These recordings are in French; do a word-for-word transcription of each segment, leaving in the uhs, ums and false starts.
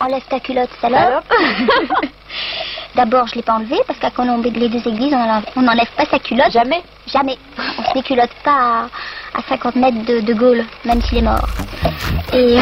Enlève ta culotte, salope. D'abord, je l'ai pas enlevée parce qu'à Colombie, les deux églises, on n'enlève pas sa culotte. Jamais. Jamais. On se déculotte pas à, à cinquante mètres de, de Gaulle, même s'il est mort. Et...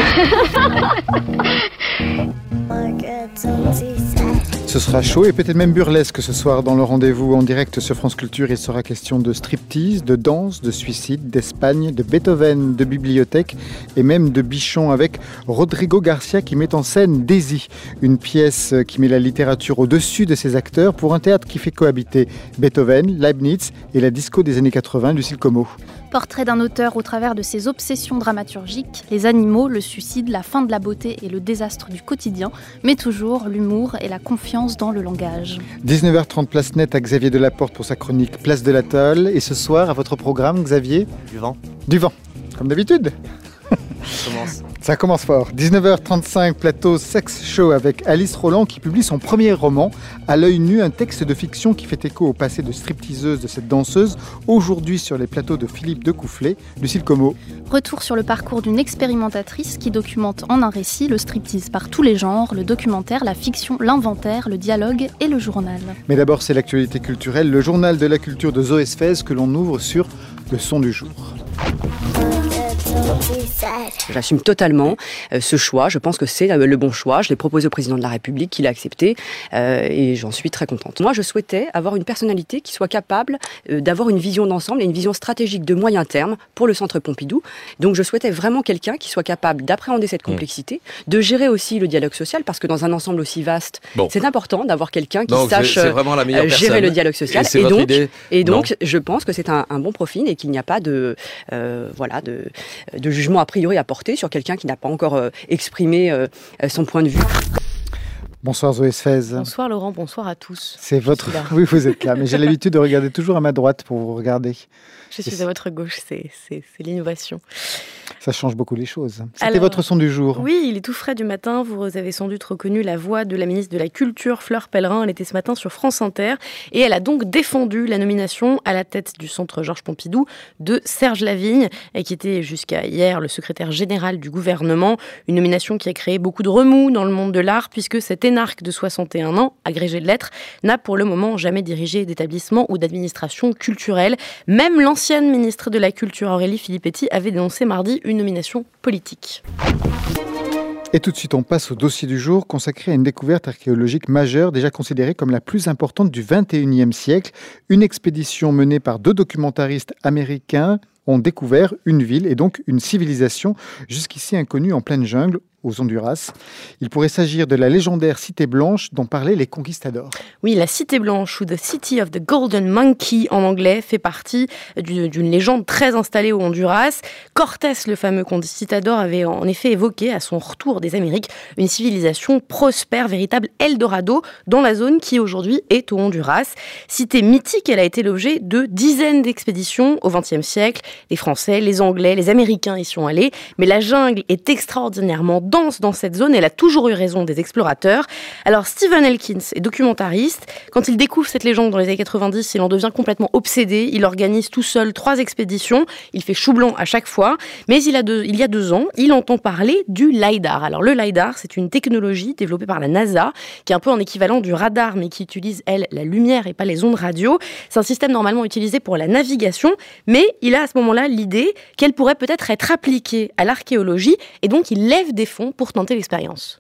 Ce sera chaud et peut-être même burlesque ce soir dans le rendez-vous en direct sur France Culture. Il sera question de striptease, de danse, de suicide, d'Espagne, de Beethoven, de bibliothèque et même de bichon avec Rodrigo Garcia qui met en scène Daisy, une pièce qui met la littérature au-dessus de ses acteurs pour un théâtre qui fait cohabiter Beethoven, Leibniz et la disco des années quatre-vingts, Lucille Como. Portrait d'un auteur au travers de ses obsessions dramaturgiques, les animaux, le suicide, la fin de la beauté et le désastre du quotidien, mais toujours l'humour et la confiance dans le langage. dix-neuf heures trente, place nette à Xavier Delaporte pour sa chronique Place de l'Atoll. Et ce soir, à votre programme, Xavier ? Du vent. Du vent, comme d'habitude. Ça commence. Ça commence fort. dix-neuf heures trente-cinq, plateau Sex Show avec Alice Roland qui publie son premier roman, À l'œil nu, un texte de fiction qui fait écho au passé de stripteaseuse de cette danseuse, aujourd'hui sur les plateaux de Philippe Decoufflet. Lucille Como. Retour sur le parcours d'une expérimentatrice qui documente en un récit le striptease par tous les genres, le documentaire, la fiction, l'inventaire, le dialogue et le journal. Mais d'abord, c'est l'actualité culturelle, le journal de la culture de Zoé Sfez que l'on ouvre sur le son du jour. J'assume totalement euh, ce choix. Je pense que c'est euh, le bon choix. Je l'ai proposé au président de la République, qui l'a accepté, euh, et j'en suis très contente. Moi, je souhaitais avoir une personnalité qui soit capable euh, d'avoir une vision d'ensemble et une vision stratégique de moyen terme pour le Centre Pompidou. Donc, je souhaitais vraiment quelqu'un qui soit capable d'appréhender cette complexité, mmh. de gérer aussi le dialogue social, parce que dans un ensemble aussi vaste, bon. c'est important d'avoir quelqu'un qui donc, sache c'est, c'est vraiment la meilleure euh, gérer personne. le dialogue social. Et, c'est et votre donc, idée et donc non. je pense que c'est un, un bon profil et qu'il n'y a pas de, euh, voilà, de, de jugement a priori à porter sur quelqu'un qui n'a pas encore euh, exprimé euh, son point de vue. Bonsoir Zoé Sfez. Bonsoir Laurent, bonsoir à tous. C'est votre... Oui, vous êtes là, mais j'ai l'habitude de regarder toujours à ma droite pour vous regarder. Je suis à votre gauche, c'est, c'est, c'est l'innovation. Ça change beaucoup les choses. C'était Alors, votre son du jour. Oui, il est tout frais du matin. Vous avez sans doute reconnu la voix de la ministre de la Culture, Fleur Pellerin. Elle était ce matin sur France Inter et elle a donc défendu la nomination à la tête du Centre Georges Pompidou de Serge Lavigne, qui était jusqu'à hier le secrétaire général du gouvernement. Une nomination qui a créé beaucoup de remous dans le monde de l'art puisque cet énarque de soixante et un ans, agrégé de lettres, n'a pour le moment jamais dirigé d'établissement ou d'administration culturelle. Même l'ancienne ministre de la Culture, Aurélie Filippetti, avait dénoncé mardi une nomination politique. Et tout de suite, on passe au dossier du jour consacré à une découverte archéologique majeure, déjà considérée comme la plus importante du vingt et unième siècle. Une expédition menée par deux documentaristes américains ont découvert une ville et donc une civilisation jusqu'ici inconnue en pleine jungle, aux Honduras. Il pourrait s'agir de la légendaire Cité Blanche dont parlaient les conquistadors. Oui, la Cité Blanche, ou The City of the Golden Monkey en anglais, fait partie d'une, d'une légende très installée au Honduras. Cortés, le fameux conquistador, avait en effet évoqué à son retour des Amériques une civilisation prospère, véritable Eldorado, dans la zone qui aujourd'hui est au Honduras. Cité mythique, elle a été l'objet de dizaines d'expéditions au vingtième siècle. Les Français, les Anglais, les Américains y sont allés, mais la jungle est extraordinairement dense dans cette zone, elle a toujours eu raison des explorateurs. Alors Stephen Elkins est documentariste. Quand il découvre cette légende dans les années quatre-vingt-dix, il en devient complètement obsédé. Il organise tout seul trois expéditions. Il fait chou blanc à chaque fois. Mais il, a deux, il y a deux ans, il entend parler du LiDAR. Alors le LiDAR, c'est une technologie développée par la NASA, qui est un peu en équivalent du radar, mais qui utilise, elle, la lumière et pas les ondes radio. C'est un système normalement utilisé pour la navigation, mais il a à ce moment-là l'idée qu'elle pourrait peut-être être appliquée à l'archéologie, et donc il lève des fonds pour tenter l'expérience.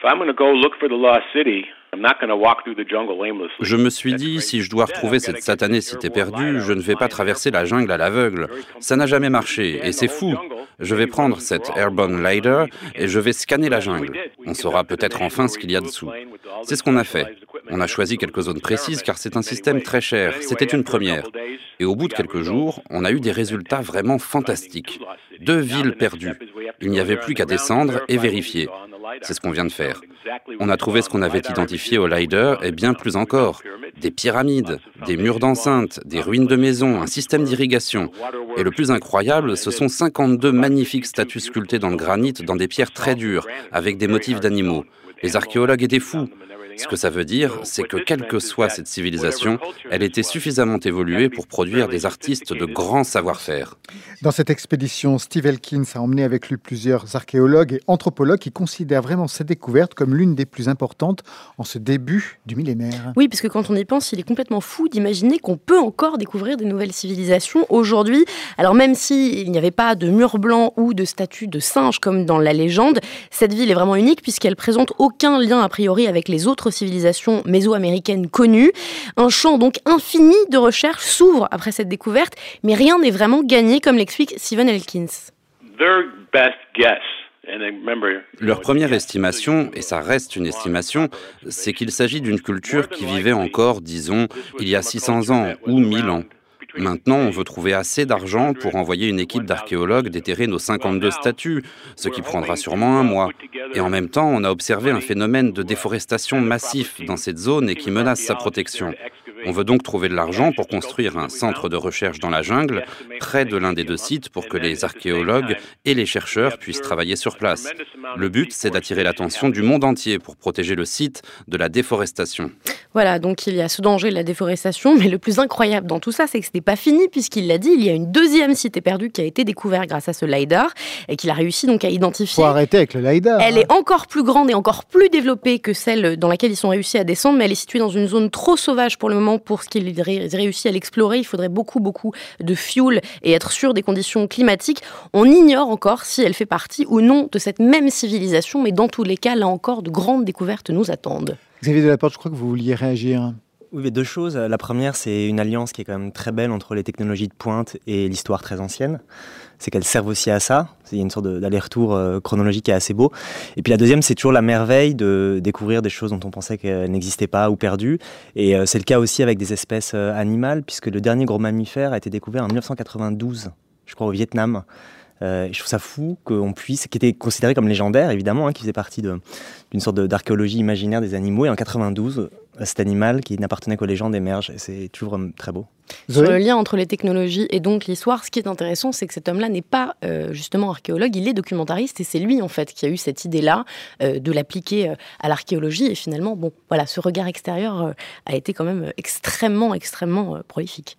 Je me suis dit, si je dois retrouver cette satanée cité perdue, je ne vais pas traverser la jungle à l'aveugle. Ça n'a jamais marché, et c'est fou. Je vais prendre cette Airborne LiDAR et je vais scanner la jungle. On saura peut-être enfin ce qu'il y a dessous. C'est ce qu'on a fait. On a choisi quelques zones précises car c'est un système très cher. C'était une première. Et au bout de quelques jours, on a eu des résultats vraiment fantastiques. Deux villes perdues. Il n'y avait plus qu'à descendre et vérifier. C'est ce qu'on vient de faire. On a trouvé ce qu'on avait identifié au LiDAR et bien plus encore. Des pyramides, des murs d'enceinte, des ruines de maisons, un système d'irrigation. Et le plus incroyable, ce sont cinquante-deux magnifiques statues sculptées dans le granit, dans des pierres très dures, avec des motifs d'animaux. Les archéologues étaient fous. Ce que ça veut dire, c'est que quelle que soit cette civilisation, elle était suffisamment évoluée pour produire des artistes de grand savoir-faire. Dans cette expédition, Steve Elkins a emmené avec lui plusieurs archéologues et anthropologues qui considèrent vraiment cette découverte comme l'une des plus importantes en ce début du millénaire. Oui, parce que quand on y pense, il est complètement fou d'imaginer qu'on peut encore découvrir des nouvelles civilisations aujourd'hui. Alors même s'il n'y avait pas de mur blanc ou de statue de singe comme dans la légende, cette ville est vraiment unique puisqu'elle présente aucun lien a priori avec les autres civilisations mésoaméricaines connues. Un champ donc infini de recherche s'ouvre après cette découverte, mais rien n'est vraiment gagné comme l'explique Stephen Elkins. Their best guess. Leur première estimation, et ça reste une estimation, c'est qu'il s'agit d'une culture qui vivait encore, disons, il y a six cents ans ou mille ans. Maintenant, on veut trouver assez d'argent pour envoyer une équipe d'archéologues déterrer nos cinquante-deux statues, ce qui prendra sûrement un mois. Et en même temps, on a observé un phénomène de déforestation massif dans cette zone et qui menace sa protection. On veut donc trouver de l'argent pour construire un centre de recherche dans la jungle, près de l'un des deux sites, pour que les archéologues et les chercheurs puissent travailler sur place. Le but, c'est d'attirer l'attention du monde entier pour protéger le site de la déforestation. Voilà, donc il y a ce danger de la déforestation, mais le plus incroyable dans tout ça, c'est que ce n'est pas fini, puisqu'il l'a dit, il y a une deuxième cité perdue qui a été découvert grâce à ce LiDAR, et qu'il a réussi donc à identifier. Faut arrêter avec le LiDAR. Elle est encore plus grande et encore plus développée que celle dans laquelle ils sont réussis à descendre, mais elle est située dans une zone trop sauvage pour le moment pour ce qu'ils aient réussi à l'explorer. Il faudrait beaucoup, beaucoup de fuel et être sûr des conditions climatiques. On ignore encore si elle fait partie ou non de cette même civilisation, mais dans tous les cas, là encore, de grandes découvertes nous attendent. Xavier Delaporte, je crois que vous vouliez réagir. Oui, mais deux choses. La première, c'est une alliance qui est quand même très belle entre les technologies de pointe et l'histoire très ancienne. C'est qu'elles servent aussi à ça. Il y a une sorte d'aller-retour euh, chronologique qui est assez beau. Et puis la deuxième, c'est toujours la merveille de découvrir des choses dont on pensait qu'elles n'existaient pas ou perdues. Et euh, c'est le cas aussi avec des espèces euh, animales, puisque le dernier gros mammifère a été découvert en dix-neuf cent quatre-vingt-douze, je crois au Vietnam. Euh, je trouve ça fou qu'on puisse, qui était considéré comme légendaire évidemment, hein, qui faisait partie de, d'une sorte de, d'archéologie imaginaire des animaux, et en quatre-vingt-douze, cet animal qui n'appartenait qu'aux légendes émerge, et c'est toujours euh, très beau. Sur le lien entre les technologies et donc l'histoire, ce qui est intéressant, c'est que cet homme-là n'est pas euh, justement archéologue, il est documentariste, et c'est lui en fait qui a eu cette idée-là euh, de l'appliquer euh, à l'archéologie, et finalement, bon, voilà, ce regard extérieur euh, a été quand même extrêmement, extrêmement euh, prolifique.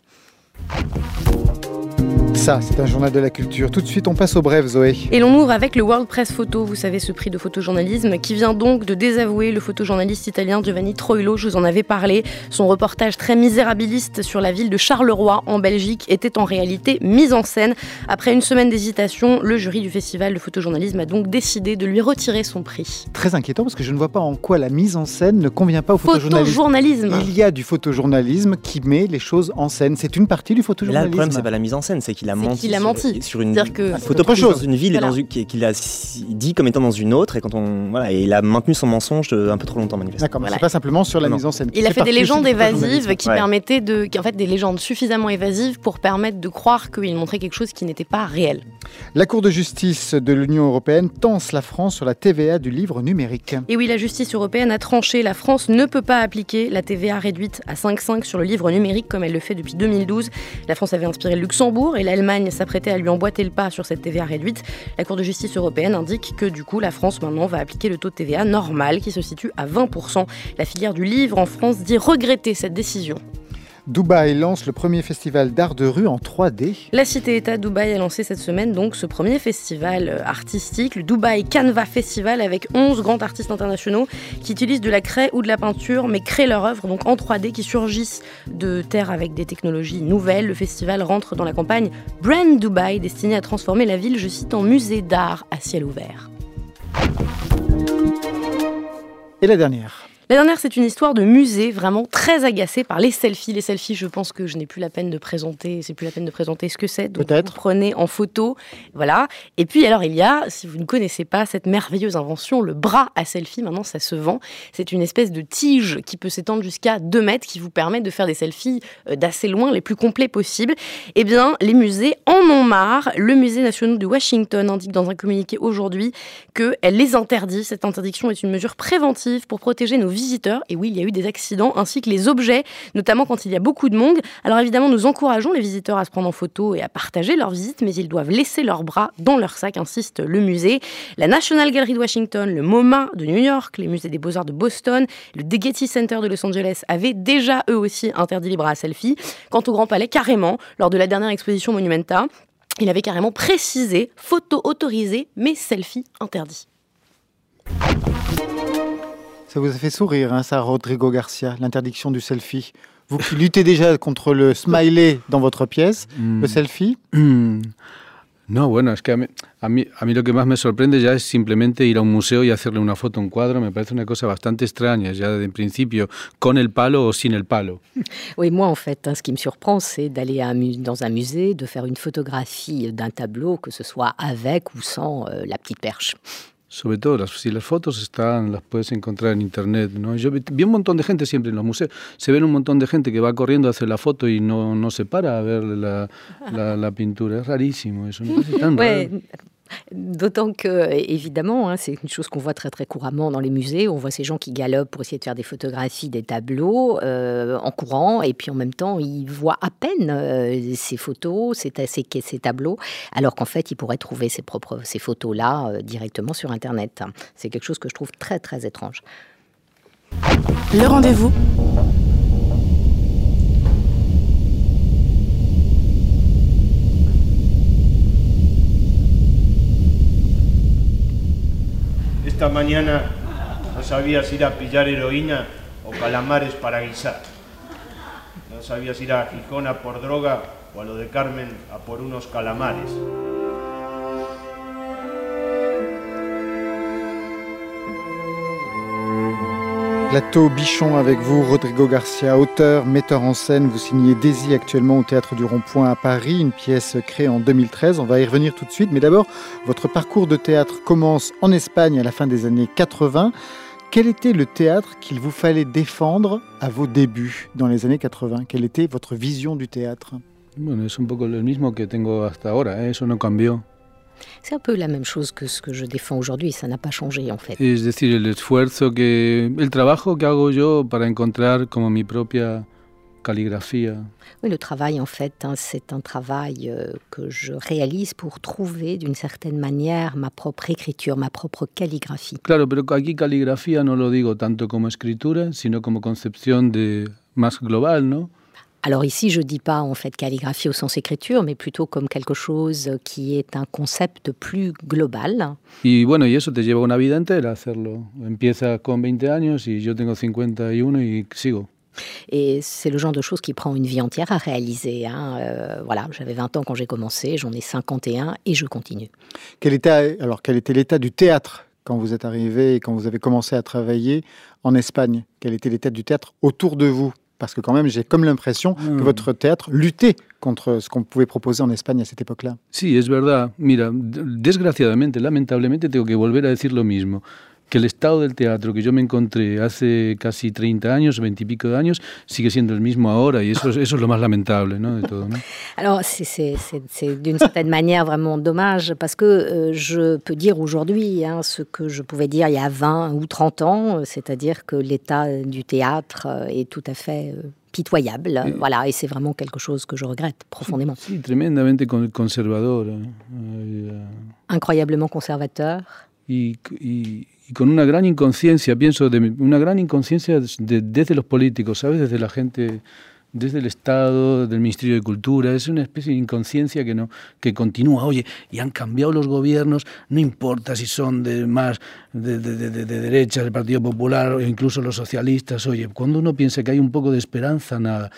Ça, c'est un journal de la culture. Tout de suite, on passe au bref, Zoé. Et l'on ouvre avec le World Press Photo, vous savez, ce prix de photojournalisme qui vient donc de désavouer le photojournaliste italien Giovanni Troilo. Je vous en avais parlé. Son reportage très misérabiliste sur la ville de Charleroi, en Belgique, était en réalité mise en scène. Après une semaine d'hésitation, le jury du festival de photojournalisme a donc décidé de lui retirer son prix. Très inquiétant, parce que je ne vois pas en quoi la mise en scène ne convient pas au photojournalisme. Photojournalisme. Il y a du photojournalisme qui met les choses en scène. C'est une partie du photojournalisme. Là, le problème, c'est pas la mise en scène, c'est qu'il a menti. Qu'il a menti. Sur une que... photo prise dans une ville, voilà. Et dans une, qu'il a dit comme étant dans une autre, et quand on voilà, et il a maintenu son mensonge un peu trop longtemps manifestement. D'accord, mais voilà. C'est pas simplement sur la non. mise en scène. Il a fait des légendes évasives qui ouais. permettaient de, en fait, des légendes suffisamment évasives pour permettre de croire qu'il montrait quelque chose qui n'était pas réel. La Cour de justice de l'Union européenne tense la France sur la T V A du livre numérique. Et oui, la justice européenne a tranché. La France ne peut pas appliquer la T V A réduite à cinq virgule cinq sur le livre numérique comme elle le fait depuis deux mille douze. La France avait inspiré le Luxembourg et l'Allemagne s'apprêtait à lui emboîter le pas sur cette T V A réduite. La Cour de justice européenne indique que du coup, la France maintenant va appliquer le taux de T V A normal qui se situe à vingt pour cent. La filière du livre en France dit regretter cette décision. Dubaï lance le premier festival d'art de rue en trois D. La cité-État Dubaï a lancé cette semaine donc ce premier festival artistique, le Dubaï Canva Festival, avec onze grands artistes internationaux qui utilisent de la craie ou de la peinture, mais créent leur œuvre donc en trois D, qui surgissent de terre avec des technologies nouvelles. Le festival rentre dans la campagne Brand Dubaï, destinée à transformer la ville, je cite, en musée d'art à ciel ouvert. Et la dernière ? La dernière, c'est une histoire de musée vraiment très agacée par les selfies. Les selfies, je pense que je n'ai plus la peine de présenter, c'est plus la peine de présenter ce que c'est. Donc Peut-être. Vous prenez en photo, voilà. Et puis alors il y a, si vous ne connaissez pas cette merveilleuse invention, le bras à selfie. Maintenant, ça se vend. C'est une espèce de tige qui peut s'étendre jusqu'à deux mètres, qui vous permet de faire des selfies d'assez loin, les plus complets possibles. Eh bien, les musées en ont marre. Le musée national de Washington indique dans un communiqué aujourd'hui qu'elle les interdit. Cette interdiction est une mesure préventive pour protéger nos visiteurs, et oui, il y a eu des accidents, ainsi que les objets, notamment quand il y a beaucoup de monde. Alors évidemment, nous encourageons les visiteurs à se prendre en photo et à partager leur visite, mais ils doivent laisser leurs bras dans leur sac, insiste le musée. La National Gallery de Washington, le MoMA de New York, les musées des Beaux-Arts de Boston, le The Getty Center de Los Angeles avaient déjà, eux aussi, interdit les bras à selfie. Quant au Grand Palais, carrément, lors de la dernière exposition Monumenta, Il avait carrément précisé, photo autorisée, mais selfie interdit. Ça vous a fait sourire, hein, ça, Rodrigo Garcia, l'interdiction du selfie. Vous qui luttez déjà contre le smiley dans votre pièce, mm. le selfie mm. No, bueno, es que a mí, a, mí, a mí lo que más me sorprende ya es simplemente ir a un museo y hacerle una foto a un cuadro. Me parece una cosa bastante extraña, ya de principio, con el palo o sin el palo. Oui, moi, en fait, hein, ce qui me surprend, c'est d'aller à un mu- dans un musée, de faire une photographie d'un tableau, que ce soit avec ou sans euh, la petite perche. Sobre todo, las, si las fotos están, las puedes encontrar en internet, ¿no? Yo vi, vi un montón de gente siempre en los museos. Se ven un montón de gente que va corriendo a hacer la foto y no, no se para a ver la, la, la pintura. Es rarísimo eso, me parece tan Ouais. raro. D'autant que, évidemment, hein, c'est une chose qu'on voit très très couramment dans les musées. On voit ces gens qui galopent pour essayer de faire des photographies des tableaux euh, en courant, et puis en même temps, ils voient à peine euh, ces photos, ces, ces, ces tableaux, alors qu'en fait, ils pourraient trouver ces, propres, ces photos-là euh, directement sur Internet. C'est quelque chose que je trouve très très étrange. Le rendez-vous. Esta mañana no sabía si ir a pillar heroína o calamares para guisar. No sabía si ir a Gijón a por droga o a lo de Carmen a por unos calamares. Plateau Bichon avec vous, Rodrigo Garcia, auteur, metteur en scène. Vous signez Daisy actuellement au Théâtre du Rond-Point à Paris, une pièce créée en deux mille treize. On va y revenir tout de suite. Mais d'abord, votre parcours de théâtre commence en Espagne à la fin des années quatre-vingts. Quel était le théâtre qu'il vous fallait défendre à vos débuts dans les années quatre-vingts? Quelle était votre vision du théâtre? Bueno, es un poco lo mismo que tengo hasta ahora, ¿eh? Eso no cambió. C'est un peu la même chose que ce que je défends aujourd'hui, ça n'a pas changé en fait. Es decir, el esfuerzo que, el trabajo que hago yo para encontrar como mi propia caligrafía. Oui, le travail en fait, hein, c'est un travail euh, que je réalise pour trouver d'une certaine manière ma propre écriture, ma propre calligraphie. Claro, pero aquí caligrafía no lo digo tanto como escritura, sino como concepción de más global, ¿no? Alors ici, je ne dis pas en fait calligraphie au sens écriture, mais plutôt comme quelque chose qui est un concept plus global. Y bueno, y eso te lleva una vida entera hacerlo. Empiezas con veinte años y yo tengo cincuenta y uno y sigo. Et c'est le genre de choses qui prend une vie entière à réaliser. Hein. Euh, voilà, j'avais vingt ans quand j'ai commencé, j'en ai cinquante et un et je continue. Quel était, alors, quel était l'état du théâtre quand vous êtes arrivé et quand vous avez commencé à travailler en Espagne? Quel était l'état du théâtre autour de vous? Parce que quand même, j'ai comme l'impression mmh. que votre théâtre luttait contre ce qu'on pouvait proposer en Espagne à cette époque-là. Sí, es verdad. Mira, desgraciadamente, lamentablemente, tengo que volver a decir lo mismo. Que el estado del teatro que yo me encontré hace casi treinta años, veinte y pico de años, sigue siendo el mismo ahora, y eso, eso es lo más lamentable, ¿no? De todo, ¿no? Alors, c'est, c'est, c'est, c'est d'une certaine manière vraiment dommage, parce que euh, je peux dire aujourd'hui hein, ce que je pouvais dire il y a vingt ou trente ans, c'est-à-dire que l'état du théâtre est tout à fait euh, pitoyable, et, voilà, et c'est vraiment quelque chose que je regrette profondément. Sí, sí, tremendamente conservador. Eh, Incroyablement conservateur. Y, y, y con una gran inconsciencia, pienso, de una gran inconsciencia de, desde los políticos, ¿sabes? Desde la gente, desde el Estado, del Ministerio de Cultura. Es una especie de inconsciencia que, no, que continúa. Oye, y han cambiado los gobiernos, no importa si son de más de, de, de, de derecha, del Partido Popular, o incluso los socialistas. Oye, cuando uno piensa que hay un poco de esperanza, nada,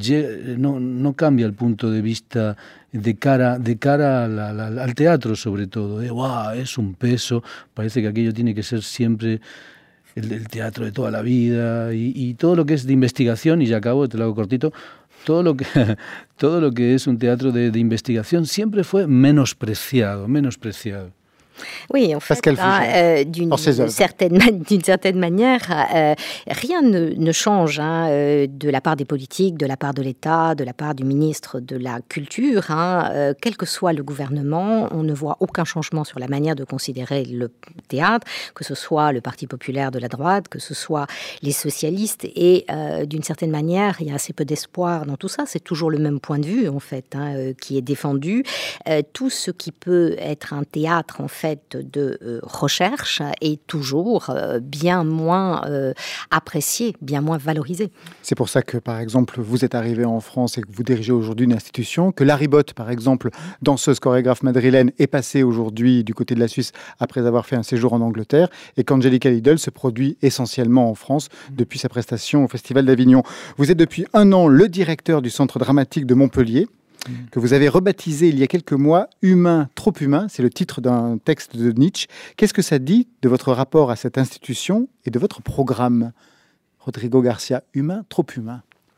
no, no cambia el punto de vista de cara, de cara a la, la, al teatro, sobre todo. ¿eh? ¡Wow! Es un peso, parece que aquello tiene que ser siempre el, el teatro de toda la vida, y, y todo lo que es de investigación, y ya acabo, te lo hago cortito, todo lo que, todo lo que es un teatro de, de investigación siempre fue menospreciado, menospreciado. Oui, en fait, hein, euh, d'une, certaine, d'une certaine manière, euh, rien ne, ne change hein, euh, de la part des politiques, de la part de l'État, de la part du ministre de la Culture. Hein, euh, quel que soit le gouvernement, on ne voit aucun changement sur la manière de considérer le théâtre, que ce soit le Parti populaire de la droite, que ce soit les socialistes. Et euh, d'une certaine manière, il y a assez peu d'espoir dans tout ça. C'est toujours le même point de vue, en fait, hein, euh, qui est défendu. Euh, tout ce qui peut être un théâtre, en fait, fait de euh, recherche est toujours euh, bien moins euh, apprécié, bien moins valorisé. C'est pour ça que, par exemple, vous êtes arrivé en France et que vous dirigez aujourd'hui une institution, que Larry Bott, par exemple, danseuse chorégraphe madrilène, est passée aujourd'hui du côté de la Suisse après avoir fait un séjour en Angleterre, et qu'Angelica Lidl se produit essentiellement en France depuis sa prestation au Festival d'Avignon. Vous êtes depuis un an le directeur du Centre dramatique de Montpellier, que vous avez rebaptisé il y a quelques mois « Humain, trop humain », c'est le titre d'un texte de Nietzsche. Qu'est-ce que ça dit de votre rapport à cette institution et de votre programme, Rodrigo Garcia, Humain, trop humain?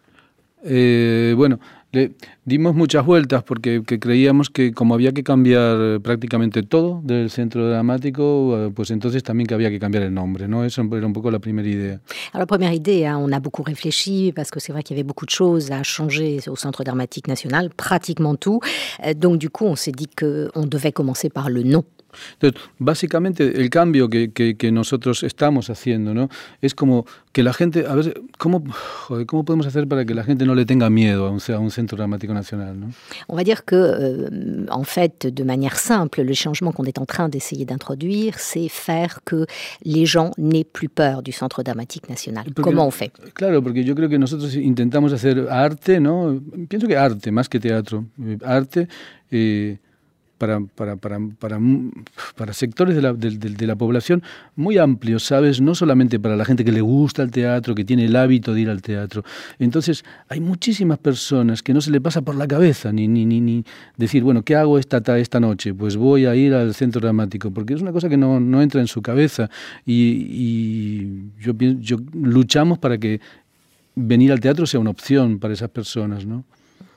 Eh, bueno, le dimos muchas vueltas porque que creíamos que como había que cambiar prácticamente todo del centro dramático, pues entonces también que había que cambiar el nombre, ¿no? Eso era un poco la primera idea. Alors la première idée, hein, on a beaucoup réfléchi parce que c'est vrai qu'il y avait beaucoup de choses à changer au Centre dramatique national, pratiquement tout. Donc du coup, on s'est dit qu'on devait commencer par le nom. Entonces, básicamente el cambio que, que, que nosotros estamos haciendo, ¿no? Es como que la gente, a ver, ¿cómo, joder, ¿cómo podemos hacer para que la gente no le tenga miedo a un, a un centro dramático national, ¿no? On va dire que, euh, en fait, de manière simple, le changement qu'on est en train d'essayer d'introduire, c'est faire que les gens n'aient plus peur du Centre dramatique national. Porque, ¿cómo on fait? Claro, porque yo creo que nosotros intentamos hacer arte, ¿no? Pienso que arte, más que teatro. Arte... Eh, Para, para, para, para, para sectores de la, de, de, de la población muy amplios, ¿sabes? No solamente para la gente que le gusta el teatro, que tiene el hábito de ir al teatro. Entonces, hay muchísimas personas que no se le pasa por la cabeza ni, ni, ni, ni decir, bueno, ¿qué hago esta, esta noche? Pues voy a ir al centro dramático, porque es una cosa que no, no entra en su cabeza. Y, y yo, yo luchamos para que venir al teatro sea una opción para esas personas, ¿no?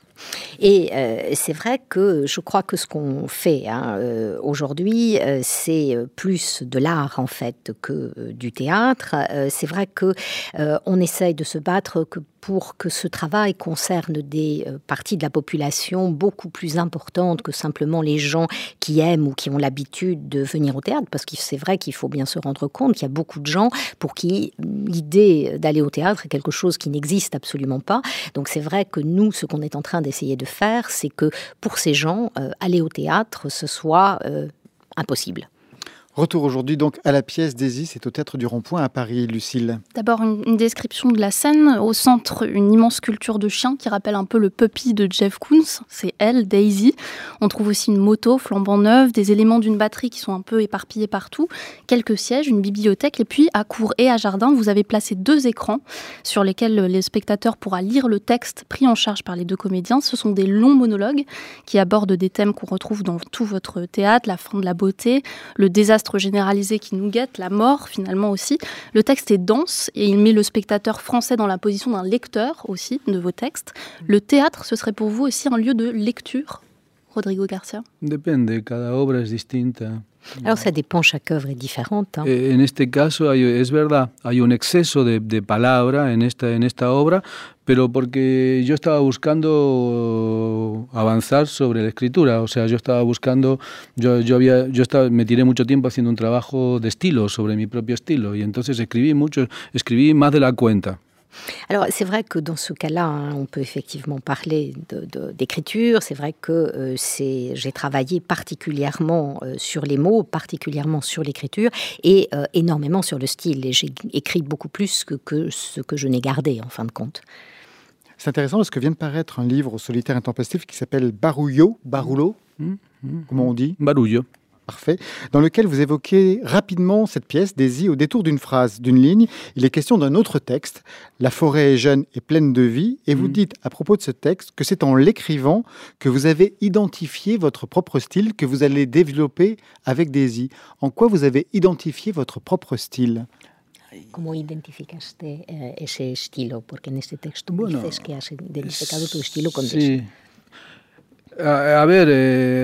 Et euh, c'est vrai que je crois que ce qu'on fait hein, euh, aujourd'hui, euh, c'est plus de l'art en fait que euh, du théâtre. Euh, c'est vrai que euh, on essaye de se battre que pour que ce travail concerne des euh, parties de la population beaucoup plus importantes que simplement les gens qui aiment ou qui ont l'habitude de venir au théâtre, parce que c'est vrai qu'il faut bien se rendre compte qu'il y a beaucoup de gens pour qui l'idée d'aller au théâtre est quelque chose qui n'existe absolument pas. Donc c'est vrai que nous, ce qu'on est en train d'essayer de faire, c'est que pour ces gens, euh, aller au théâtre, ce soit euh, impossible. Retour aujourd'hui donc à la pièce Daisy, c'est au Théâtre du Rond-Point à Paris, Lucille. D'abord une, une description de la scène. Au centre, une immense sculpture de chien qui rappelle un peu le puppy de Jeff Koons. C'est elle, Daisy. On trouve aussi une moto flambant neuve, des éléments d'une batterie qui sont un peu éparpillés partout, quelques sièges, une bibliothèque. Et puis à cour et à jardin, vous avez placé deux écrans sur lesquels le spectateur pourra lire le texte pris en charge par les deux comédiens. Ce sont des longs monologues qui abordent des thèmes qu'on retrouve dans tout votre théâtre, la fin de la beauté, le désastre généralisé qui nous guette, la mort finalement aussi. Le texte est dense et il met le spectateur français dans la position d'un lecteur aussi de vos textes. Le théâtre, ce serait pour vous aussi un lieu de lecture, Rodrigo Garcia? Depende, cada obra es distinta. Alors ça dépend, chaque œuvre est différente. Hein. En este caso, hay, es verdad, hay un exceso de, de palabra en esta, en esta obra, pero porque yo estaba buscando avanzar sobre la escritura, o sea, yo estaba buscando, yo, yo, había, yo estaba, me tiré mucho tiempo haciendo un trabajo de estilo, sobre mi propio estilo, y entonces escribí mucho, escribí más de la cuenta. Alors, c'est vrai que dans ce cas-là, hein, on peut effectivement parler de, de, d'écriture. C'est vrai que euh, c'est, j'ai travaillé particulièrement euh, sur les mots, particulièrement sur l'écriture et euh, énormément sur le style. Et j'ai écrit beaucoup plus que, que ce que je n'ai gardé, en fin de compte. C'est intéressant parce que vient de paraître un livre au Solitaire Intempestif qui s'appelle Barullo, Barullo, mmh, mmh, comment on dit? Barullo. Parfait, dans lequel vous évoquez rapidement cette pièce, Daisy, au détour d'une phrase, d'une ligne. Il est question d'un autre texte, La forêt est jeune et pleine de vie, et vous mmh. dites à propos de ce texte que c'est en l'écrivant que vous avez identifié votre propre style, que vous allez développer avec Daisy. En quoi vous avez identifié votre propre style? ¿Cómo identificaste eh, ese estilo? Porque en este texto bueno, dices que has identificado tu estilo con Daisy. Sí. A, a ver, eh,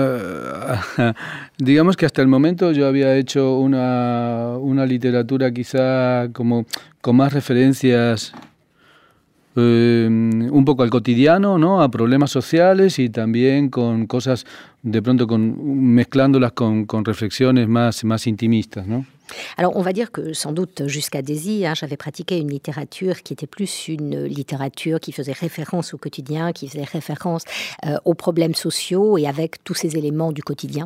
a, digamos que hasta el momento yo había hecho una, una literatura quizá como con más referencias eh, un poco al cotidiano, ¿no? A problemas sociales y también con cosas, de pronto con, mezclándolas con, con reflexiones más, más intimistas, ¿no? Alors, on va dire que sans doute jusqu'à Daisy, hein, j'avais pratiqué une littérature qui était plus une littérature qui faisait référence au quotidien, qui faisait référence euh, aux problèmes sociaux et avec tous ces éléments du quotidien.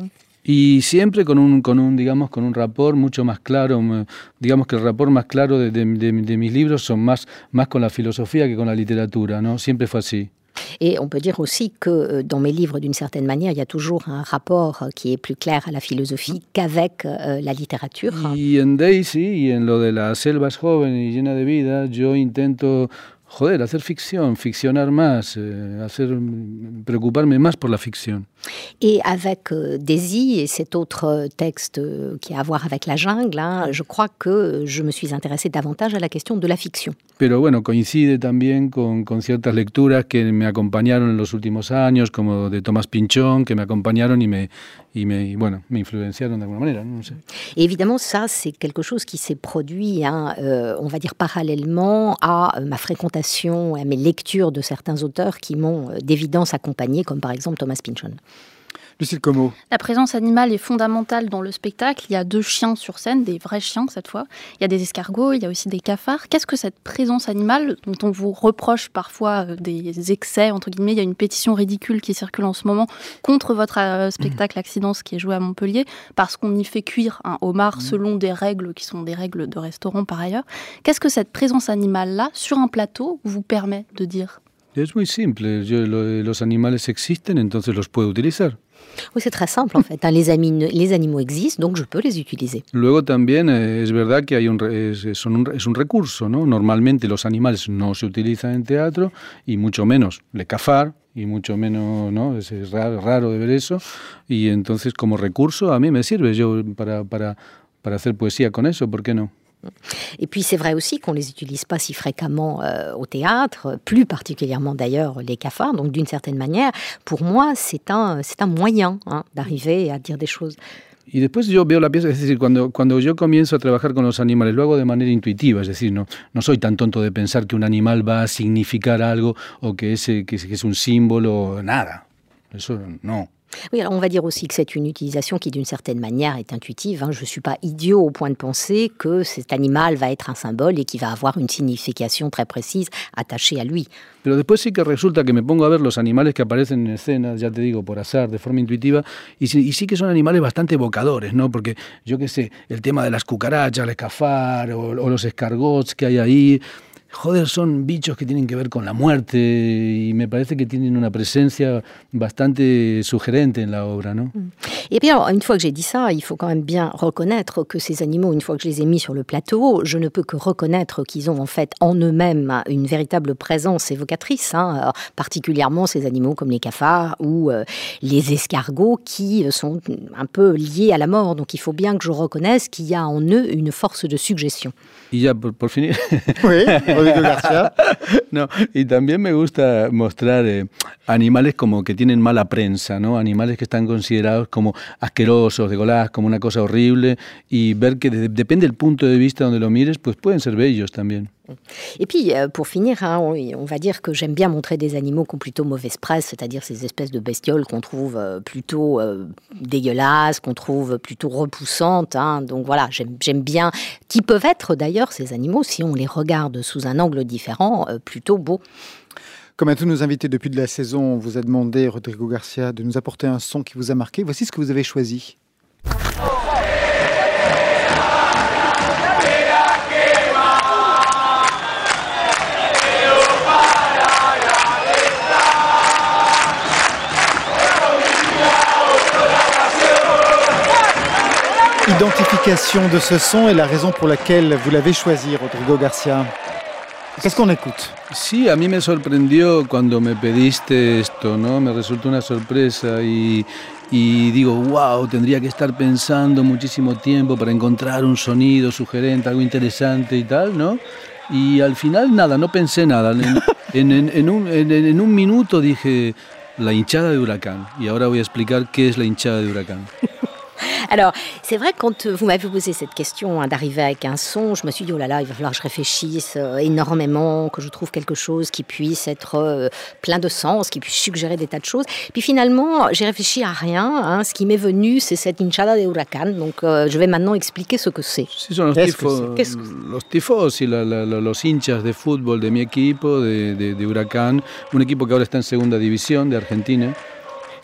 Y siempre con un, con un, digamos, con un rapport mucho más claro, digamos que el rapport más claro de, de, de, de mis libros son más, más con la filosofía que con la literatura, ¿no? Siempre fue así. Et on peut dire aussi que dans mes livres, d'une certaine manière, il y a toujours un rapport qui est plus clair à la philosophie qu'avec euh, la littérature. Y en Daisy, y en lo de la selva es joven y llena de vida, yo intento... Joder, hacer ficción, ficcionar más, eh, hacer, preocuparme más por la ficción. Et avec euh, Daisy et cet autre texte euh, qui a à voir avec la jungle, hein, je crois que je me suis intéressée davantage à la question de la fiction. Pero bueno, coincide también con, con ciertas lecturas que me acompañaron en los últimos años, como de Tomás Pinchón, que me acompañaron y me, y me, y bueno, me influenciaron de alguna manera, no sé. Et évidemment, ça, c'est quelque chose qui s'est produit, hein, euh, on va dire, parallèlement à euh, ma fréquentation, à mes lectures de certains auteurs qui m'ont euh, d'évidence accompagné, comme par exemple Tomás Pinchón. Lucille Como. La présence animale est fondamentale dans le spectacle. Il y a deux chiens sur scène, des vrais chiens cette fois. Il y a des escargots, il y a aussi des cafards. Qu'est-ce que cette présence animale, dont on vous reproche parfois des excès, entre guillemets, il y a une pétition ridicule qui circule en ce moment contre votre euh, spectacle Accidence qui est joué à Montpellier, parce qu'on y fait cuire un homard selon des règles qui sont des règles de restaurant par ailleurs. Qu'est-ce que cette présence animale-là, sur un plateau, vous permet de dire ? Es muy simple. Yo, lo, los animales existen, entonces los puedo utilizar. Oui, c'est très simple en fait. Les, amis, les animaux existent, donc je peux les utiliser. Luego también eh, es verdad que hay un, es, son un, es un recurso, ¿no? Normalmente los animales no se utilizan en teatro y mucho menos le cafar y mucho menos, ¿no? Es, es raro, raro de ver eso y entonces como recurso a mí me sirve yo para, para, para hacer poesía con eso, ¿por qué no? Et puis c'est vrai aussi qu'on ne les utilise pas si fréquemment euh, au théâtre, plus particulièrement d'ailleurs les cafards, donc d'une certaine manière, pour moi c'est un, c'est un moyen hein, d'arriver à dire des choses. Y después yo veo la pieza, es decir, cuando, cuando yo comienzo a trabajar con los animales, lo hago de manera intuitiva, es decir, no, no soy tan tonto de pensar que un animal va a significar algo o que es, que, que es un símbolo, nada, eso no. Oui, alors on va dire aussi que c'est une utilisation qui, d'une certaine manière, est intuitive. Hein. Je ne suis pas idiot au point de penser que cet animal va être un symbole et qui va avoir une signification très précise attachée à lui. Pero después sí que resulta que me pongo a ver los animales que aparecen en escena, ya te digo, por azar, de forma intuitiva, y sí, y sí que son animales bastante evocadores, ¿no? Porque yo qué sé, el tema de las cucarachas, el escafar o, o los escargots que hay ahí... Joder, son bichos que tienen que ver con la muerte y me parece que tienen una presencia bastante sugerente en la obra, ¿no? Et bien, une fois que j'ai dit ça, il faut quand même bien reconnaître que ces animaux, une fois que je les ai mis sur le plateau, je ne peux que reconnaître qu'ils ont en fait en eux-mêmes une véritable présence évocatrice, hein, particulièrement ces animaux comme les cafards ou euh, les escargots qui sont un peu liés à la mort. Donc il faut bien que je reconnaisse qu'il y a en eux une force de suggestion. Y ya por, por finir. Oui, Rodrigo García. No, y también me gusta mostrar eh, animales como que tienen mala prensa, ¿no? Animales que están considerados como asquerosos, de golás, como una cosa horrible, y ver que de, depende del punto de vista donde lo mires, pues pueden ser bellos también. Et puis, euh, pour finir, hein, on, on va dire que j'aime bien montrer des animaux qui ont plutôt mauvaise presse, c'est-à-dire ces espèces de bestioles qu'on trouve euh, plutôt euh, dégueulasses, qu'on trouve plutôt repoussantes. Hein, donc voilà, j'aime, j'aime bien, qui peuvent être d'ailleurs ces animaux, si on les regarde sous un angle différent, euh, plutôt beaux. Comme à tous nos invités depuis de la saison, on vous a demandé, Rodrigo García, de nous apporter un son qui vous a marqué. Voici ce que vous avez choisi. Identification de ce son et la raison pour laquelle vous l'avez choisi, Rodrigo García. Qu'est-ce qu'on écoute? Sí, a mí me sorprendió cuando me pediste esto, ¿no? Me resultó una sorpresa y, y digo, wow, tendría que estar pensando muchísimo tiempo para encontrar un sonido sugerente, algo interesante y tal, ¿no? Y al final nada, no pensé nada. En, en, en, en, un, en, en un minuto dije la hinchada de Huracán y ahora voy a explicar qué es la hinchada de Huracán. Alors, c'est vrai que quand vous m'avez posé cette question hein, d'arriver avec un son, je me suis dit, oh là là, il va falloir que je réfléchisse euh, énormément, que je trouve quelque chose qui puisse être euh, plein de sens, qui puisse suggérer des tas de choses. Puis finalement, j'ai réfléchi à rien. Hein, ce qui m'est venu, c'est cette hinchada de Huracán. Donc, euh, je vais maintenant expliquer ce que c'est. Sí, son los, tifo, los tifos y la, la, los hinchas de fútbol de mi equipo, de, de, de Huracán, un equipo que ahora está en segunda división de Argentina.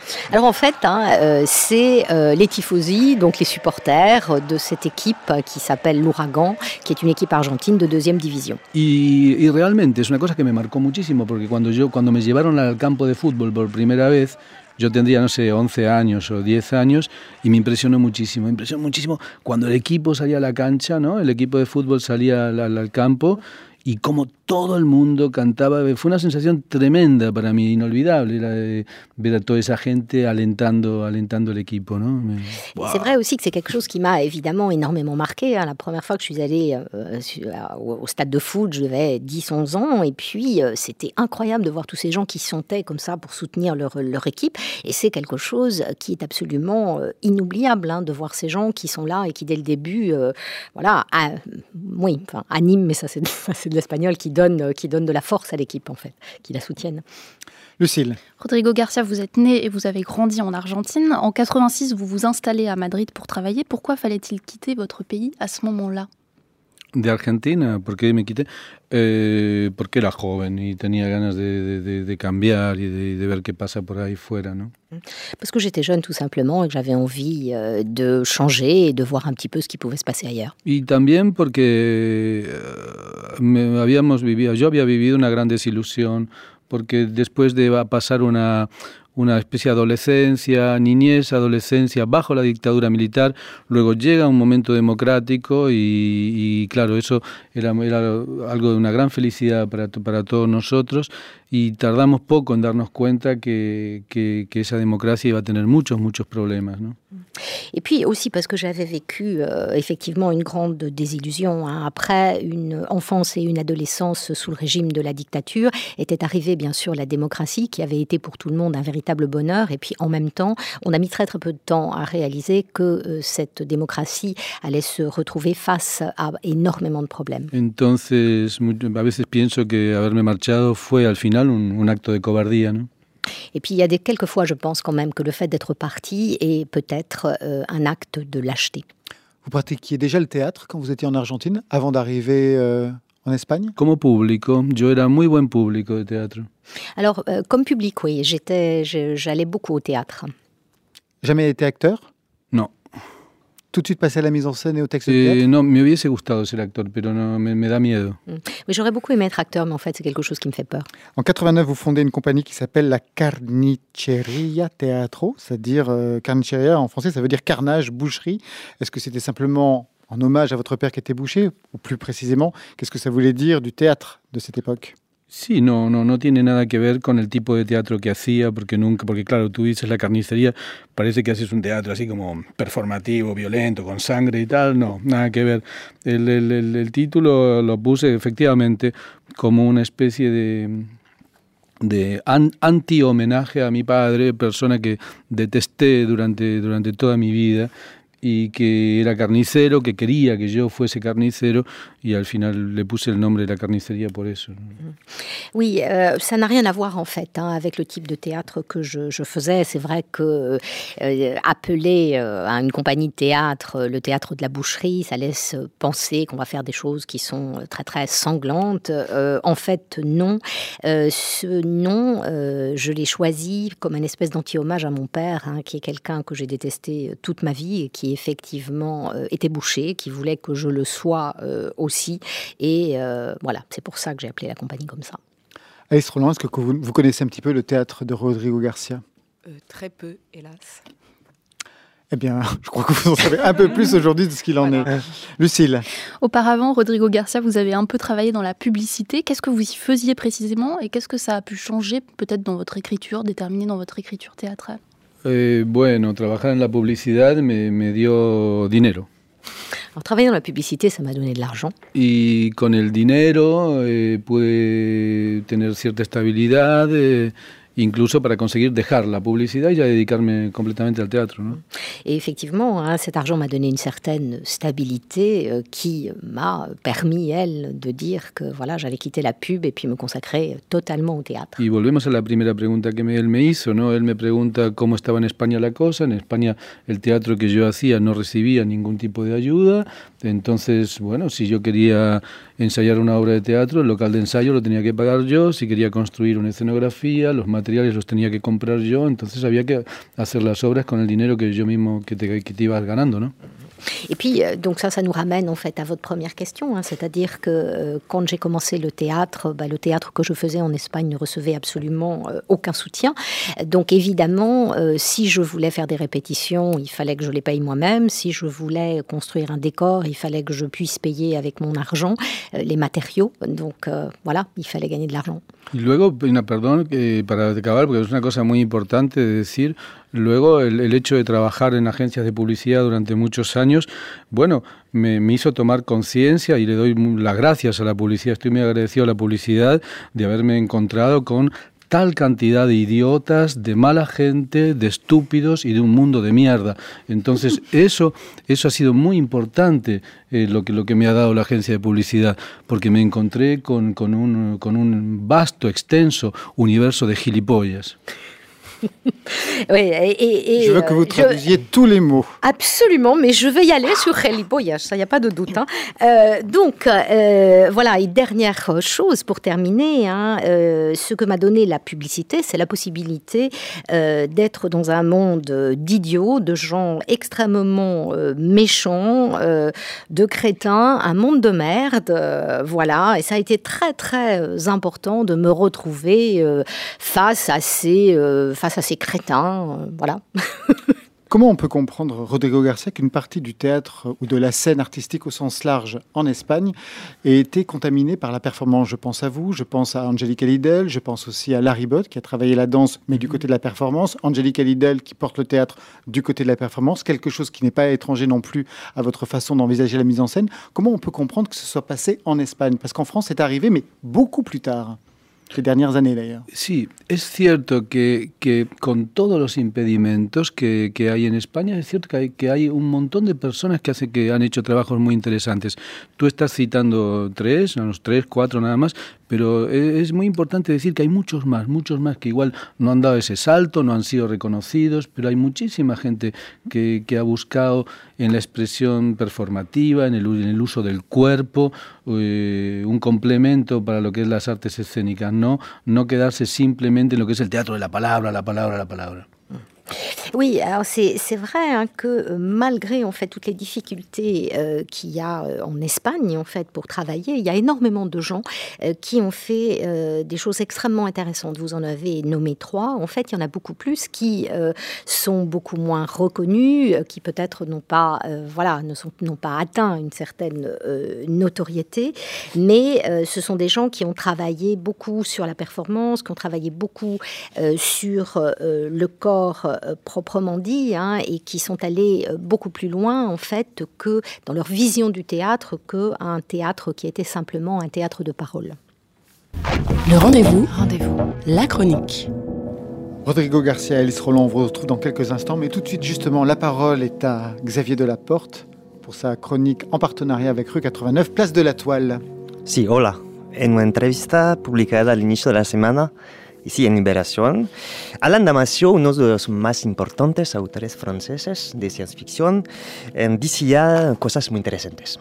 Alors en fait, hein, euh, c'est euh, les tifosi, donc les supporters de cette équipe qui s'appelle l'Ouragan, qui est une équipe argentine de deuxième division. Y, y realmente es una cosa que me marcó muchísimo, porque cuando, yo, cuando me llevaron al campo de fútbol por primera vez, yo tendría, no sé, once años o diez años, y me impresionó muchísimo, me impresionó muchísimo cuando el equipo salía a la cancha, ¿no? El equipo de fútbol salía al, al campo, y como todo el mundo cantaba, fue una sensación tremenda para mí, inolvidable, la de ver a toda esa gente alentando, alentando el equipo, ¿no? Mais, wow. C'est vrai aussi que c'est quelque chose qui m'a évidemment énormément marqué. Hein. La première fois que je suis allée euh, au stade de foot, j'avais dix onze ans, et puis euh, c'était incroyable de voir tous ces gens qui sontaient comme ça pour soutenir leur, leur équipe, et c'est quelque chose qui est absolument euh, inoubliable, hein, de voir ces gens qui sont là et qui dès le début, euh, voilà, à, oui, enfin, animent, mais ça c'est, ça c'est de l'espagnol, qui donne, qui donne de la force à l'équipe, en fait, qui la soutiennent. Lucille. Rodrigo Garcia, vous êtes né et vous avez grandi en Argentine. En quatre-vingt-six, vous vous installez à Madrid pour travailler. Pourquoi fallait-il quitter votre pays à ce moment-là? De Argentina, ¿por qué me quité? Eh, porque era joven y tenía ganas de, de, de cambiar y de, de ver qué pasa por ahí fuera, ¿no? Parce que j'étais jeune tout simplement et que j'avais envie euh, de changer et de voir un petit peu ce qui pouvait se passer ailleurs. Y también porque uh, me habíamos vivido, yo había vivido una gran desilusión, porque después de pasar una una especie de adolescencia, niñez, adolescencia bajo la dictadura militar, luego llega un momento democrático y, y claro, eso era, era algo de una gran felicidad para, para todos nosotros, y tardamos poco en darnos cuenta que, que, que esa democracia iba a tener muchos, muchos problemas, ¿no? Et puis aussi parce que j'avais vécu euh, effectivement une grande désillusion. Hein. Après une enfance et une adolescence sous le régime de la dictature, était arrivée bien sûr la démocratie qui avait été pour tout le monde un véritable bonheur. Et puis en même temps, on a mis très très peu de temps à réaliser que euh, cette démocratie allait se retrouver face à énormément de problèmes. Entonces, a veces pienso que haberme marchado fue al final un, un acto de cobardía, ¿no? Et puis il y a des, quelques fois, je pense quand même que le fait d'être parti est peut-être euh, un acte de lâcheté. Vous pratiquiez déjà le théâtre quand vous étiez en Argentine, avant d'arriver euh, en Espagne? Como público, yo era muy buen público de teatro. Alors, euh, comme public, oui, j'étais, j'allais beaucoup au théâtre. Jamais été acteur? Non. Tout de suite passer à la mise en scène et au texte de eh, théâtre? No, me hubiese gustado ser actor, pero no, me, me da miedo. Mm. Oui, j'aurais beaucoup aimé être acteur, mais en fait, c'est quelque chose qui me fait peur. En quatre-vingt-neuf, vous fondez une compagnie qui s'appelle la Carniceria Teatro, c'est-à-dire euh, Carniceria en français, ça veut dire carnage, boucherie. Est-ce que c'était simplement en hommage à votre père qui était boucher, ou plus précisément, qu'est-ce que ça voulait dire du théâtre de cette époque? Sí, no, no, no tiene nada que ver con el tipo de teatro que hacía, porque nunca, porque claro, tú dices la carnicería, parece que haces un teatro así como performativo, violento, con sangre y tal, no, nada que ver. El, el, el, el título lo puse efectivamente como una especie de, de an, anti-homenaje a mi padre, persona que detesté durante, durante toda mi vida, y que era carnicero, que quería que yo fuese carnicero, y al final le puse le nombre de la carnicería por eso. Oui, euh, ça n'a rien à voir en fait hein, avec le type de théâtre que je, je faisais. C'est vrai que euh, appeler euh, à une compagnie de théâtre le théâtre de la boucherie, ça laisse penser qu'on va faire des choses qui sont très très sanglantes. Euh, en fait, non. Euh, ce nom, euh, je l'ai choisi comme une espèce d'anti-hommage à mon père, hein, qui est quelqu'un que j'ai détesté toute ma vie et qui effectivement euh, était boucher, qui voulait que je le sois euh, aussi. Et euh, voilà, c'est pour ça que j'ai appelé la compagnie comme ça. Alice Roland, est-ce que vous, vous connaissez un petit peu le théâtre de Rodrigo Garcia? euh, Très peu, hélas. Eh bien, je crois que vous en savez un peu plus aujourd'hui de ce qu'il en voilà. est. Lucille. Auparavant, Rodrigo Garcia, vous avez un peu travaillé dans la publicité. Qu'est-ce que vous y faisiez précisément et qu'est-ce que ça a pu changer peut-être dans votre écriture, déterminer dans votre écriture théâtrale? Eh, bueno, trabajar en la publicidad me, me dio dinero. Alors, travailler dans la publicité, ça m'a donné de l'argent. Y con el dinero eh, pude tener cierta estabilidad, eh, incluso para conseguir dejar la publicidad y ya dedicarme completamente al teatro, ¿no? Et effectivement, hein, cet argent m'a donné une certaine stabilité euh, qui m'a permis, elle, de dire que voilà, j'allais quitter la pub et puis me consacrer totalement au théâtre. Y volvemos a la primera pregunta que me, él me hizo, ¿no? Él me pregunta cómo estaba en España la cosa. En España el teatro que yo hacía no recibía ningún tipo de ayuda. Entonces, bueno, si yo quería ensayar una obra de teatro, el local de ensayo lo tenía que pagar yo. Si quería construir una escenografía, los materiales, materiales los tenía que comprar yo, entonces había que hacer las obras con el dinero que yo mismo que te, que te ibas ganando, ¿no? Et puis, donc ça, ça nous ramène en fait à votre première question, hein, c'est-à-dire que euh, quand j'ai commencé le théâtre, bah, le théâtre que je faisais en Espagne ne recevait absolument euh, aucun soutien. Donc évidemment, euh, si je voulais faire des répétitions, il fallait que je les paye moi-même. Si je voulais construire un décor, il fallait que je puisse payer avec mon argent euh, les matériaux. Donc euh, voilà, il fallait gagner de l'argent. Y luego, una, perdón, eh, para acabar, porque es una cosa muy importante de decir, luego el, el hecho de trabajar en agencias de publicidad durante muchos años, bueno, me, me hizo tomar conciencia y le doy las gracias a la publicidad, estoy muy agradecido a la publicidad de haberme encontrado con tal cantidad de idiotas, de mala gente, de estúpidos y de un mundo de mierda. Entonces eso, eso ha sido muy importante, eh, lo, que, lo que me ha dado la agencia de publicidad, porque me encontré con, con, un, con un vasto, extenso universo de gilipollas. Oui, et, et, je veux que vous traduisiez je... tous les mots. Absolument, mais je vais y aller sur gilipollas, ça, il n'y a pas de doute. Hein. Euh, donc, euh, voilà, et dernière chose pour terminer, hein, euh, ce que m'a donné la publicité, c'est la possibilité euh, d'être dans un monde d'idiots, de gens extrêmement euh, méchants, euh, de crétins, un monde de merde, euh, voilà, et ça a été très, très important de me retrouver euh, face à ces... Euh, face à ces crétins, euh, voilà. Comment on peut comprendre, Rodrigo Garcia, qu'une partie du théâtre ou de la scène artistique au sens large en Espagne ait été contaminée par la performance? Je pense à vous, je pense à Angelica Lidl, je pense aussi à Larry Budd qui a travaillé la danse mais du côté de la performance, Angelica Lidl qui porte le théâtre du côté de la performance, quelque chose qui n'est pas étranger non plus à votre façon d'envisager la mise en scène. Comment on peut comprendre que ce soit passé en Espagne? Parce qu'en France, c'est arrivé, mais beaucoup plus tard. Les dernières années d'ailleurs. Sí, es cierto que, que con todos los impedimentos que, que hay en España, es cierto que hay, que hay un montón de personas que, hace, que han hecho trabajos muy interesantes. Tú estás citando tres, unos tres, cuatro nada más, pero es muy importante decir que hay muchos más, muchos más que igual no han dado ese salto, no han sido reconocidos, pero hay muchísima gente que, que ha buscado en la expresión performativa, en el, en el uso del cuerpo, eh, un complemento para lo que es las artes escénicas, no, no quedarse simplemente en lo que es el teatro de la palabra, la palabra, la palabra. Oui, alors c'est, c'est vrai hein, que malgré en fait toutes les difficultés euh, qu'il y a en Espagne en fait pour travailler, il y a énormément de gens euh, qui ont fait euh, des choses extrêmement intéressantes. Vous en avez nommé trois. En fait, il y en a beaucoup plus qui euh, sont beaucoup moins reconnus, qui peut-être n'ont pas, euh, voilà, ne sont, n'ont pas atteint une certaine euh, notoriété, mais euh, ce sont des gens qui ont travaillé beaucoup sur la performance, qui ont travaillé beaucoup euh, sur euh, le corps euh, proprement dit, hein, et qui sont allés beaucoup plus loin en fait que dans leur vision du théâtre qu'un théâtre qui était simplement un théâtre de parole. Le rendez-vous, rendez-vous, la chronique. Rodrigo Garcia, Alice Roland, on vous retrouve dans quelques instants, mais tout de suite justement la parole est à Xavier Delaporte pour sa chronique en partenariat avec Rue quatre-vingt-neuf, Place de la Toile. Sí, hola. En una entrevista publicada al inicio de la semana, ici en Liberación, Alain Damasio, uno de los más importantes autores franceses de ciencia ficción, decía cosas muy interesantes.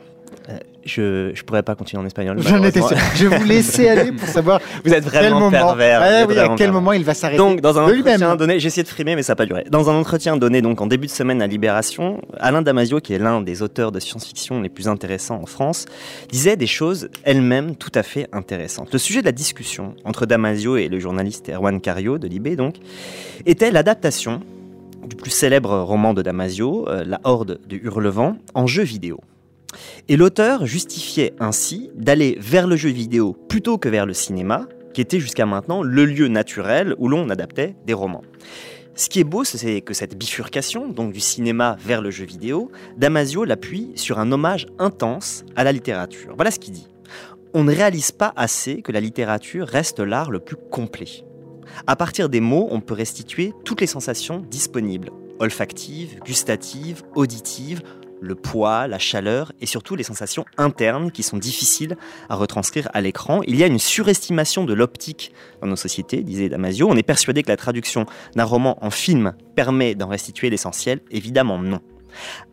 Je ne pourrais pas continuer en espagnol. J'en étais sûr. Je vous laissais aller pour savoir. Vous êtes vraiment pervers. Ah, oui, vraiment à quel pervers. moment il va s'arrêter. Donc, dans un de entretien lui-même. donné, j'ai essayé de frimer, mais ça n'a pas duré. Dans un entretien donné donc en début de semaine à Libération, Alain Damasio, qui est l'un des auteurs de science-fiction les plus intéressants en France, disait des choses elles-mêmes tout à fait intéressantes. Le sujet de la discussion entre Damasio et le journaliste Erwan Cario de Libé, donc, était l'adaptation du plus célèbre roman de Damasio, euh, La Horde de Hurlevent, en jeu vidéo. Et l'auteur justifiait ainsi d'aller vers le jeu vidéo plutôt que vers le cinéma, qui était jusqu'à maintenant le lieu naturel où l'on adaptait des romans. Ce qui est beau, c'est que cette bifurcation, donc du cinéma vers le jeu vidéo, Damasio l'appuie sur un hommage intense à la littérature. Voilà ce qu'il dit. On ne réalise pas assez que la littérature reste l'art le plus complet. À partir des mots, on peut restituer toutes les sensations disponibles, olfactives, gustatives, auditives, le poids, la chaleur et surtout les sensations internes qui sont difficiles à retranscrire à l'écran. Il y a une surestimation de l'optique dans nos sociétés, disait Damasio. On est persuadé que la traduction d'un roman en film permet d'en restituer l'essentiel. Évidemment non.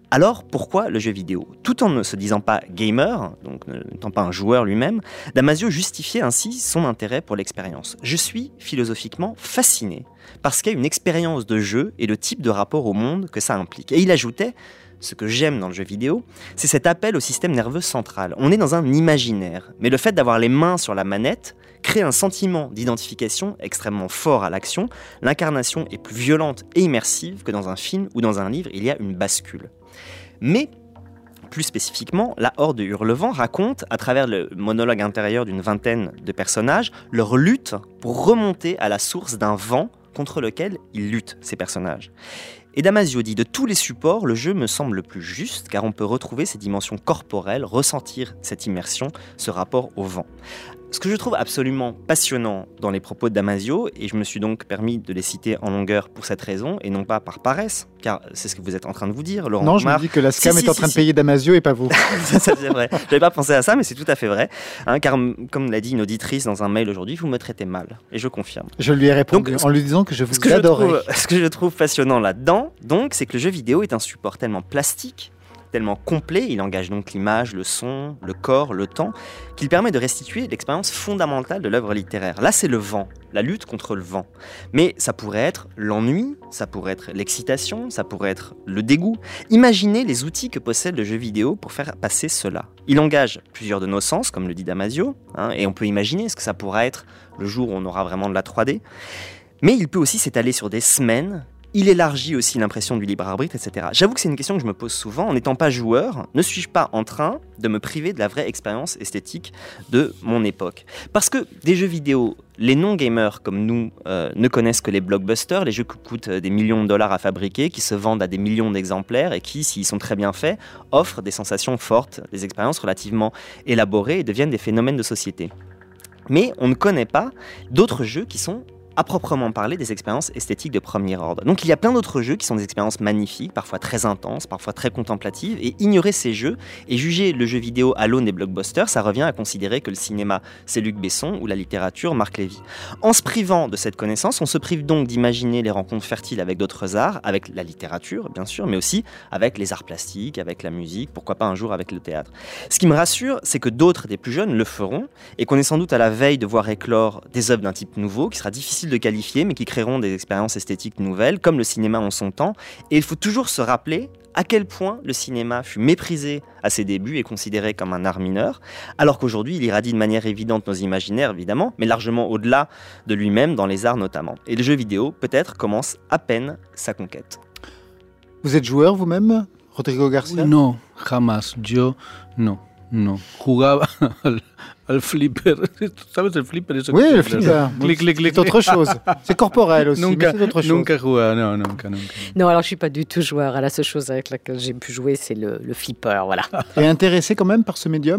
Alors pourquoi le jeu vidéo ? Tout en ne se disant pas gamer, donc n'étant pas un joueur lui-même, Damasio justifiait ainsi son intérêt pour l'expérience. Je suis philosophiquement fasciné par ce qu'est une expérience de jeu et le type de rapport au monde que ça implique. Et il ajoutait, ce que j'aime dans le jeu vidéo, c'est cet appel au système nerveux central. On est dans un imaginaire, mais le fait d'avoir les mains sur la manette crée un sentiment d'identification extrêmement fort à l'action. L'incarnation est plus violente et immersive que dans un film ou dans un livre, il y a une bascule. Mais, plus spécifiquement, la Horde de Hurlevent raconte, à travers le monologue intérieur d'une vingtaine de personnages, leur lutte pour remonter à la source d'un vent contre lequel ils luttent, ces personnages. Et Damasio dit, de tous les supports, le jeu me semble le plus juste, car on peut retrouver ces dimensions corporelles, ressentir cette immersion, ce rapport au vent. Ce que je trouve absolument passionnant dans les propos de Damasio, et je me suis donc permis de les citer en longueur pour cette raison, et non pas par paresse, car c'est ce que vous êtes en train de vous dire, Laurent. Non, Comard. je me dis que la SCAM si, est si, en train si, de payer si. Damasio et pas vous. ça, ça, c'est vrai. Je n'avais pas pensé à ça, mais c'est tout à fait vrai. Hein, car, comme l'a dit une auditrice dans un mail aujourd'hui, vous me traitez mal, et je confirme. Je lui ai répondu donc, en lui disant que je vous ce que adorais. Je trouve, ce que je trouve passionnant là-dedans, donc, c'est que le jeu vidéo est un support tellement plastique, tellement complet, il engage donc l'image, le son, le corps, le temps, qu'il permet de restituer l'expérience fondamentale de l'œuvre littéraire. Là, c'est le vent, la lutte contre le vent. Mais ça pourrait être l'ennui, ça pourrait être l'excitation, ça pourrait être le dégoût. Imaginez les outils que possède le jeu vidéo pour faire passer cela. Il engage plusieurs de nos sens, comme le dit Damasio, hein, et on peut imaginer ce que ça pourra être le jour où on aura vraiment de la trois D. Mais il peut aussi s'étaler sur des semaines. Il élargit aussi l'impression du libre arbitre, et cetera. J'avoue que c'est une question que je me pose souvent. En n'étant pas joueur, ne suis-je pas en train de me priver de la vraie expérience esthétique de mon époque ? Parce que des jeux vidéo, les non-gamers comme nous euh, ne connaissent que les blockbusters, les jeux qui coûtent des millions de dollars à fabriquer, qui se vendent à des millions d'exemplaires et qui, s'ils sont très bien faits, offrent des sensations fortes, des expériences relativement élaborées et deviennent des phénomènes de société. Mais on ne connaît pas d'autres jeux qui sont à proprement parler des expériences esthétiques de premier ordre. Donc il y a plein d'autres jeux qui sont des expériences magnifiques, parfois très intenses, parfois très contemplatives, et ignorer ces jeux et juger le jeu vidéo à l'aune des blockbusters, ça revient à considérer que le cinéma c'est Luc Besson ou la littérature Marc Lévy. En se privant de cette connaissance, on se prive donc d'imaginer les rencontres fertiles avec d'autres arts, avec la littérature bien sûr, mais aussi avec les arts plastiques, avec la musique, pourquoi pas un jour avec le théâtre. Ce qui me rassure, c'est que d'autres des plus jeunes le feront, et qu'on est sans doute à la veille de voir éclore des œuvres d'un type nouveau, qui sera difficile de qualifier, mais qui créeront des expériences esthétiques nouvelles, comme le cinéma en son temps. Et il faut toujours se rappeler à quel point le cinéma fut méprisé à ses débuts et considéré comme un art mineur, alors qu'aujourd'hui il irradie de manière évidente nos imaginaires, évidemment, mais largement au-delà de lui-même, dans les arts notamment. Et le jeu vidéo, peut-être, commence à peine sa conquête. Vous êtes joueur vous-même, Rodrigo Garcia ? Non, jamás. Yo, non. No, jugaba al, al flipper. ¿Sabes el flipper? Eso oui, que le flipper. Clic, clic, clic. C'est autre chose. C'est corporel aussi, nunca, mais c'est autre chose. Nunca jugaba, non, nunca, nunca. Non, alors je suis pas du tout joueur. À la seule chose avec laquelle j'ai pu jouer, c'est le, le flipper, voilà. Et intéressé quand même par ce médium ?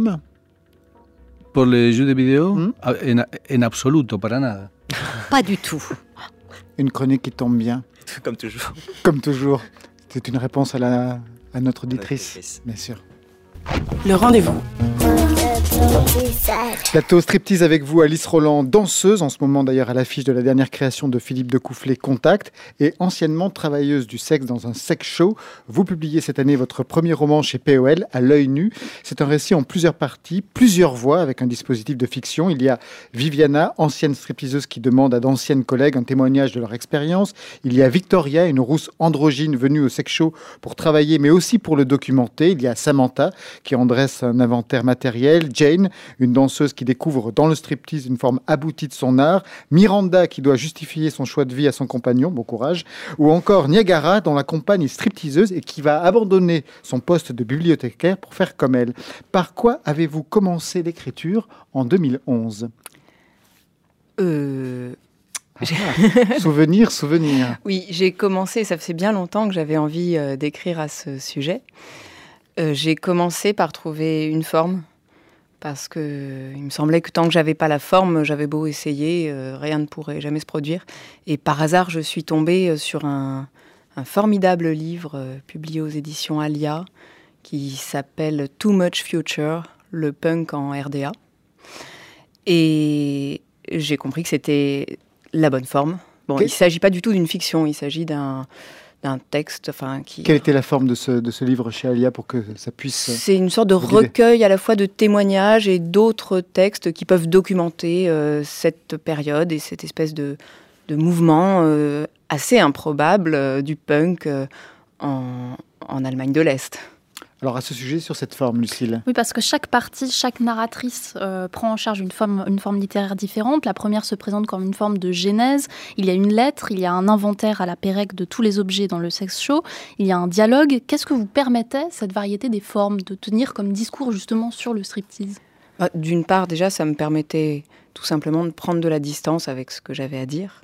Pour les jeux de vidéo, hmm? en, en absoluto, para nada. Pas du tout. Une chronique qui tombe bien. Comme toujours. Comme toujours. C'est une réponse à, la, à notre auditrice, bien sûr. Le rendez-vous. Plateau striptease avec vous, Alice Roland, danseuse, en ce moment d'ailleurs à l'affiche de la dernière création de Philippe Decoufflé, Contact, et anciennement travailleuse du sexe dans un sex show. Vous publiez cette année votre premier roman chez P O L, À l'œil nu. C'est un récit en plusieurs parties, plusieurs voix avec un dispositif de fiction. Il y a Viviana, ancienne stripteaseuse qui demande à d'anciennes collègues un témoignage de leur expérience. Il y a Victoria, une rousse androgyne venue au sex show pour travailler mais aussi pour le documenter. Il y a Samantha qui en dresse un inventaire matériel. Jane, une danseuse qui découvre dans le striptease une forme aboutie de son art. Miranda qui doit justifier son choix de vie à son compagnon, bon courage. Ou encore Niagara dont la compagne est stripteaseuse et qui va abandonner son poste de bibliothécaire pour faire comme elle. Par quoi avez-vous commencé l'écriture en deux mille onze ? Euh... Ah, souvenir, souvenir. Oui, j'ai commencé, ça faisait bien longtemps que j'avais envie euh, d'écrire à ce sujet. Euh, j'ai commencé par trouver une forme, parce que il me semblait que tant que j'avais pas la forme, j'avais beau essayer, euh, rien ne pourrait jamais se produire. Et par hasard, je suis tombée sur un, un formidable livre euh, publié aux éditions Alia, qui s'appelle Too Much Future, le punk en R D A. Et j'ai compris que c'était la bonne forme. Bon, okay. Il ne s'agit pas du tout d'une fiction, il s'agit d'un, d'un texte. Enfin, qui... Quelle était la forme de ce, de ce livre chez Alia pour que ça puisse... C'est une sorte de recueil à la fois de témoignages et d'autres textes qui peuvent documenter euh, cette période et cette espèce de, de mouvement euh, assez improbable euh, du punk euh, en, en Allemagne de l'Est. Alors à ce sujet, sur cette forme, Lucille. Oui, parce que chaque partie, chaque narratrice euh, prend en charge une forme, une forme littéraire différente. La première se présente comme une forme de genèse. Il y a une lettre, il y a un inventaire à la Pérec de tous les objets dans le sex show. Il y a un dialogue. Qu'est-ce que vous permettait cette variété des formes de tenir comme discours justement sur le striptease ? Bah, d'une part, déjà, ça me permettait tout simplement de prendre de la distance avec ce que j'avais à dire.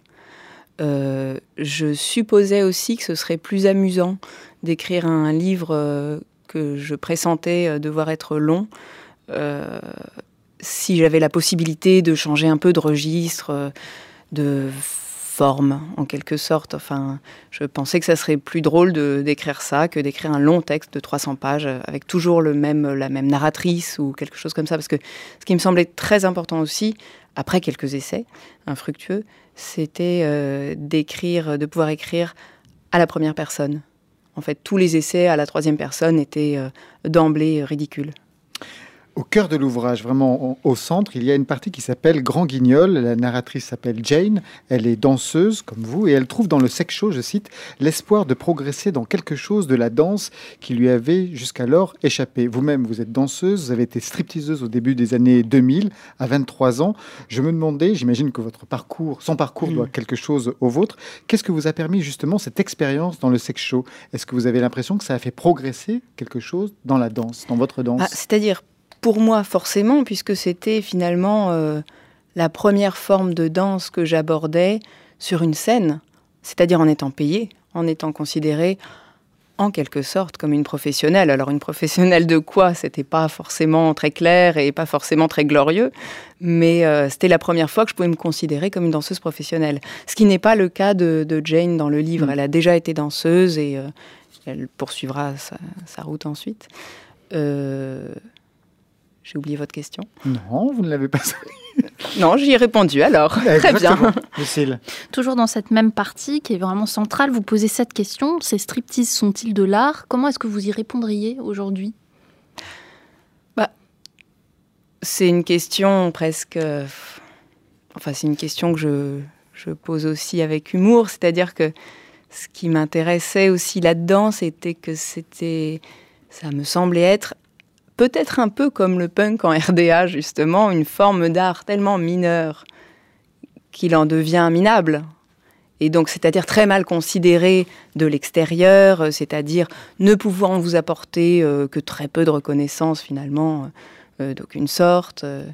Euh, je supposais aussi que ce serait plus amusant d'écrire un livre... Euh, que je pressentais devoir être long, euh, si j'avais la possibilité de changer un peu de registre, de forme, en quelque sorte. Enfin, je pensais que ça serait plus drôle de, d'écrire ça que d'écrire un long texte de trois cents pages avec toujours le même, la même narratrice ou quelque chose comme ça. Parce que ce qui me semblait très important aussi, après quelques essais infructueux, c'était euh, d'écrire, de pouvoir écrire à la première personne. En fait, tous les essais à la troisième personne étaient euh, d'emblée euh, ridicules. Au cœur de l'ouvrage, vraiment au centre, il y a une partie qui s'appelle Grand Guignol. La narratrice s'appelle Jane. Elle est danseuse, comme vous, et elle trouve dans le sex show, je cite, l'espoir de progresser dans quelque chose de la danse qui lui avait jusqu'alors échappé. Vous-même, vous êtes danseuse, vous avez été stripteaseuse au début des années deux mille, à vingt-trois ans. Je me demandais, j'imagine que votre parcours, son parcours doit quelque chose au vôtre. Qu'est-ce que vous a permis justement cette expérience dans le sex show ? Est-ce que vous avez l'impression que ça a fait progresser quelque chose dans la danse, dans votre danse ? Ah, c'est-à-dire pour moi, forcément, puisque c'était finalement euh, la première forme de danse que j'abordais sur une scène, c'est-à-dire en étant payée, en étant considérée en quelque sorte comme une professionnelle. Alors une professionnelle de quoi ? C'était pas forcément très clair et pas forcément très glorieux, mais euh, c'était la première fois que je pouvais me considérer comme une danseuse professionnelle. Ce qui n'est pas le cas de, de Jane dans le livre. Elle a déjà été danseuse et euh, elle poursuivra sa, sa route ensuite. Euh... J'ai oublié votre question. Non, vous ne l'avez pas. Non, j'y ai répondu alors. Très bien. Lucille. Toujours dans cette même partie qui est vraiment centrale, vous posez cette question. Ces striptease sont-ils de l'art ? Comment est-ce que vous y répondriez aujourd'hui ? Bah, c'est une question presque... Enfin, c'est une question que je, je pose aussi avec humour. C'est-à-dire que ce qui m'intéressait aussi là-dedans, c'était que c'était... Ça me semblait être... peut-être un peu comme le punk en R D A, justement, une forme d'art tellement mineure qu'il en devient minable. Et donc, c'est-à-dire très mal considéré de l'extérieur, c'est-à-dire ne pouvant vous apporter euh, que très peu de reconnaissance, finalement, euh, d'aucune sorte. Euh.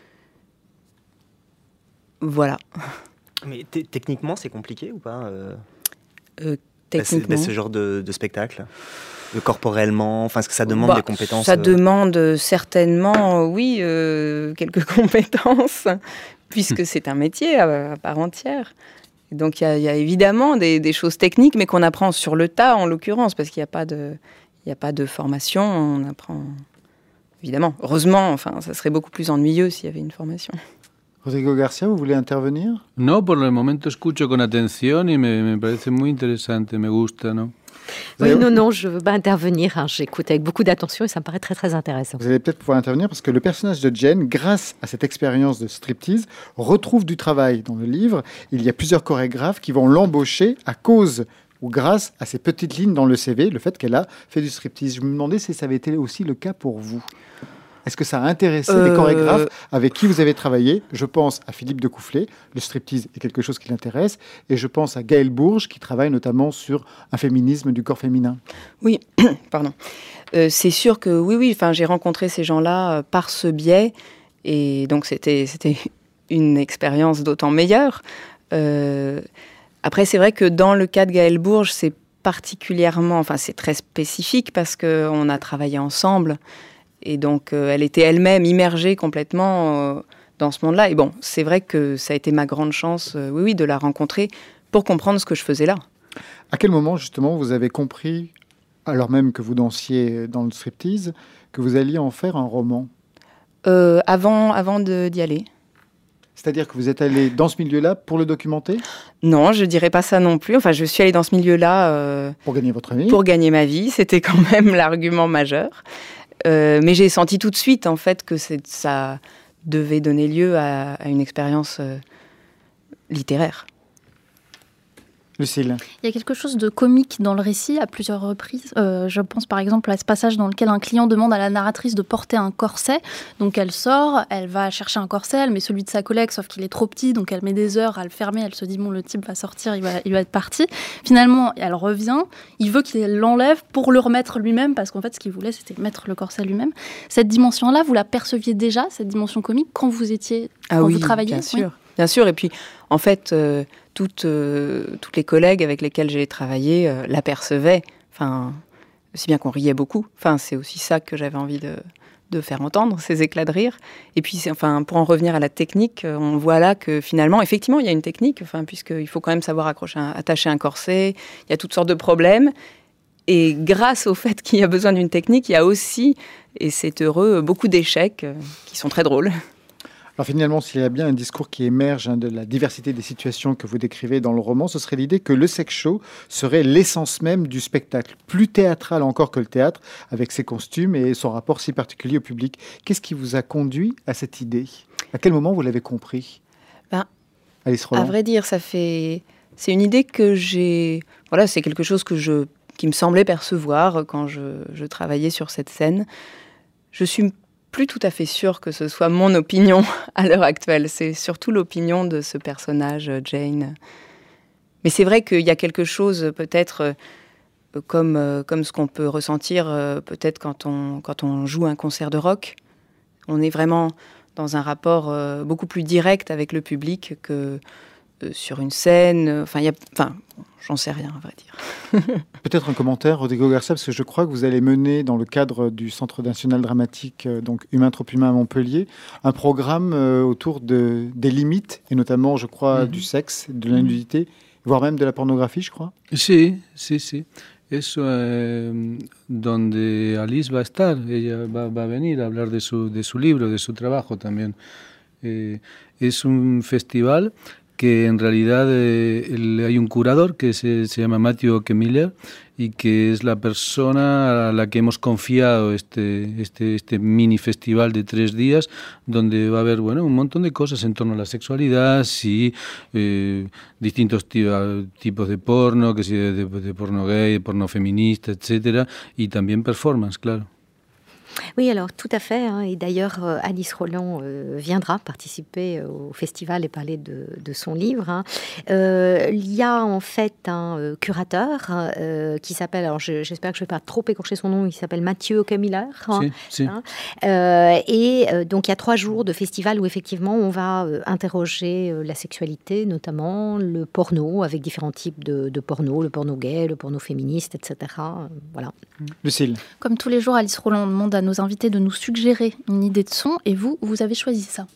Voilà. Mais t- techniquement, c'est compliqué ou pas euh... Euh, techniquement. Bah, ce genre de, de spectacle corporellement, enfin, est-ce que ça demande bah, des compétences ? Ça euh... demande certainement, oui, euh, quelques compétences, puisque c'est un métier à, à part entière. Et donc, il y, y a évidemment des, des choses techniques, mais qu'on apprend sur le tas, en l'occurrence, parce qu'il n'y a pas de, il n'y a pas de formation. On apprend, évidemment, heureusement, enfin, ça serait beaucoup plus ennuyeux s'il y avait une formation. Rodrigo Garcia, vous voulez intervenir ? No, por el momento escucho con atención y me, me parece muy interesante, me gusta, ¿no? Oui, non, non, je veux pas intervenir. Hein. J'écoute avec beaucoup d'attention et ça me paraît très, très intéressant. Vous allez peut-être pouvoir intervenir parce que le personnage de Jane, grâce à cette expérience de striptease, retrouve du travail dans le livre. Il y a plusieurs chorégraphes qui vont l'embaucher à cause ou grâce à ces petites lignes dans le C V, le fait qu'elle a fait du striptease. Je me demandais si ça avait été aussi le cas pour vous. Est-ce que ça a intéressé euh... les chorégraphes avec qui vous avez travaillé ? Je pense à Philippe de Coufflet, le striptease est quelque chose qui l'intéresse, et je pense à Gaël Bourges, qui travaille notamment sur un féminisme du corps féminin. Oui, pardon. Euh, c'est sûr que oui, oui, enfin, j'ai rencontré ces gens-là euh, par ce biais, et donc c'était, c'était une expérience d'autant meilleure. Euh, après, c'est vrai que dans le cas de Gaël Bourges, c'est particulièrement, enfin, c'est très spécifique parce qu'on a travaillé ensemble. Et donc, euh, elle était elle-même immergée complètement euh, dans ce monde-là. Et bon, c'est vrai que ça a été ma grande chance, euh, oui, oui, de la rencontrer pour comprendre ce que je faisais là. À quel moment, justement, vous avez compris, alors même que vous dansiez dans le striptease, que vous alliez en faire un roman ? euh, Avant, avant de, d'y aller. C'est-à-dire que vous êtes allé dans ce milieu-là pour le documenter ? Non, je dirais pas ça non plus. Enfin, je suis allée dans ce milieu-là... Euh, pour gagner votre vie ? Pour gagner ma vie, c'était quand même l'argument majeur. Euh, mais j'ai senti tout de suite, en fait, que c'est, ça devait donner lieu à, à une expérience euh, littéraire. Lucille. Il y a quelque chose de comique dans le récit à plusieurs reprises. Euh, je pense par exemple à ce passage dans lequel un client demande à la narratrice de porter un corset. Donc elle sort, elle va chercher un corset, elle met celui de sa collègue, sauf qu'il est trop petit, donc elle met des heures à le fermer. Elle se dit, bon, le type va sortir, il va, il va être parti. Finalement, elle revient, il veut qu'il l'enlève pour le remettre lui-même, parce qu'en fait, ce qu'il voulait, c'était mettre le corset lui-même. Cette dimension-là, vous la perceviez déjà, cette dimension comique, quand vous étiez, ah quand oui, vous travailliez bien sûr. Oui. Bien sûr, et puis en fait, euh, toutes, euh, toutes les collègues avec lesquelles j'ai travaillé euh, l'apercevaient, enfin, si bien qu'on riait beaucoup. Enfin, c'est aussi ça que j'avais envie de, de faire entendre, ces éclats de rire. Et puis, enfin, pour en revenir à la technique, on voit là que finalement, effectivement, il y a une technique, enfin, puisqu'il faut quand même savoir accrocher un, attacher un corset, il y a toutes sortes de problèmes. Et grâce au fait qu'il y a besoin d'une technique, il y a aussi, et c'est heureux, beaucoup d'échecs euh, qui sont très drôles. Alors finalement, s'il y a bien un discours qui émerge hein, de la diversité des situations que vous décrivez dans le roman, ce serait l'idée que le sex show serait l'essence même du spectacle, plus théâtral encore que le théâtre, avec ses costumes et son rapport si particulier au public. Qu'est-ce qui vous a conduit à cette idée ? À quel moment vous l'avez compris ? Ben, Alice Roland. À vrai dire, ça fait... c'est une idée que j'ai... Voilà, c'est quelque chose que je... qui me semblait percevoir quand je, je travaillais sur cette scène. Je suis plus tout à fait sûre que ce soit mon opinion à l'heure actuelle. C'est surtout l'opinion de ce personnage, Jane. Mais c'est vrai qu'il y a quelque chose, peut-être, euh, comme, euh, comme ce qu'on peut ressentir, euh, peut-être quand on, quand on joue un concert de rock. On est vraiment dans un rapport euh, beaucoup plus direct avec le public que euh, sur une scène. Enfin, il y a... Enfin, j'en sais rien, à vrai dire. Peut-être un commentaire, Rodrigo Garcia, parce que je crois que vous allez mener, dans le cadre du Centre national dramatique, donc Humain trop humain à Montpellier, un programme euh, autour de, des limites, et notamment, je crois, mm-hmm. du sexe, de la nudité, mm-hmm. voire même de la pornographie, je crois. Sí, sí, sí. Eso, eh, donde Alice va a estar, ella va, va a venir a hablar de su, de su libro, de su trabajo también. Eh, es un festival que en realidad eh, el, hay un curador que se, se llama Matthew Ockemiller y que es la persona a la que hemos confiado este, este, este mini festival de tres días donde va a haber bueno, un montón de cosas en torno a la sexualidad, sí, eh, distintos t- tipos de porno, que si de, de, de porno gay, de porno feminista, etcétera, y también performance, claro. Oui, alors tout à fait. Hein, et d'ailleurs, euh, Alice Roland euh, viendra participer euh, au festival et parler de, de son livre. Hein. Euh, il y a en fait un euh, curateur euh, qui s'appelle, alors je, j'espère que je ne vais pas trop écorcher son nom, il s'appelle Mathieu Ockemiller. Hein, si, si. Hein, euh, et euh, donc il y a trois jours de festival où effectivement on va euh, interroger euh, la sexualité, notamment le porno, avec différents types de, de porno, le porno gay, le porno féministe, et cetera. Euh, voilà. Lucille. Comme tous les jours, Alice Roland demande à nos invités de nous suggérer une idée de son, et vous, vous avez choisi ça.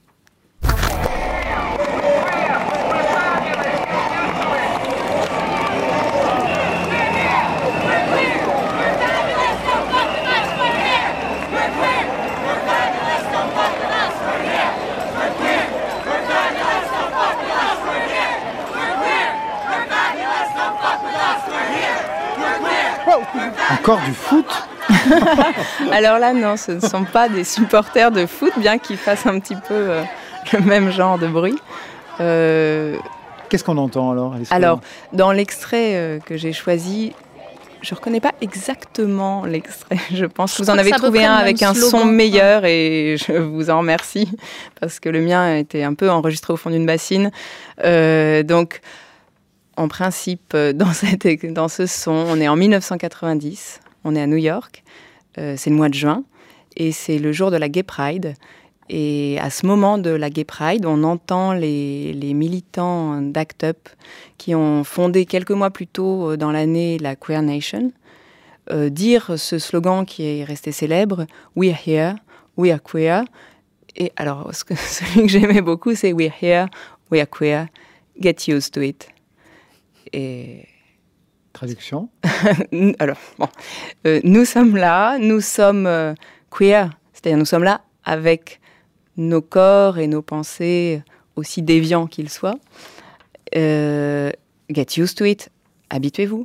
Encore du foot ? Alors là, non, ce ne sont pas des supporters de foot, bien qu'ils fassent un petit peu euh, le même genre de bruit. Euh... Qu'est-ce qu'on entend alors, Alice Alors, dans l'extrait euh, que j'ai choisi, je ne reconnais pas exactement l'extrait. Je pense que vous en avez trouvé un avec un son meilleur et je vous en remercie parce que le mien a été un peu enregistré au fond d'une bassine. Euh, donc, en principe, dans, cette, dans ce son, on est en dix-neuf cent quatre-vingt-dix. On est à New York, euh, c'est le mois de juin, et c'est le jour de la Gay Pride. Et à ce moment de la Gay Pride, on entend les, les militants d'Act Up qui ont fondé quelques mois plus tôt dans l'année la Queer Nation, euh, dire ce slogan qui est resté célèbre, « We are here, we are queer ». Et alors, ce que, celui que j'aimais beaucoup, c'est « We are here, we are queer, get used to it ». Et... Traduction. Alors, bon, euh, nous sommes là, nous sommes euh, queer, c'est-à-dire nous sommes là avec nos corps et nos pensées aussi déviant qu'il soit. Euh, get used to it, habituez-vous.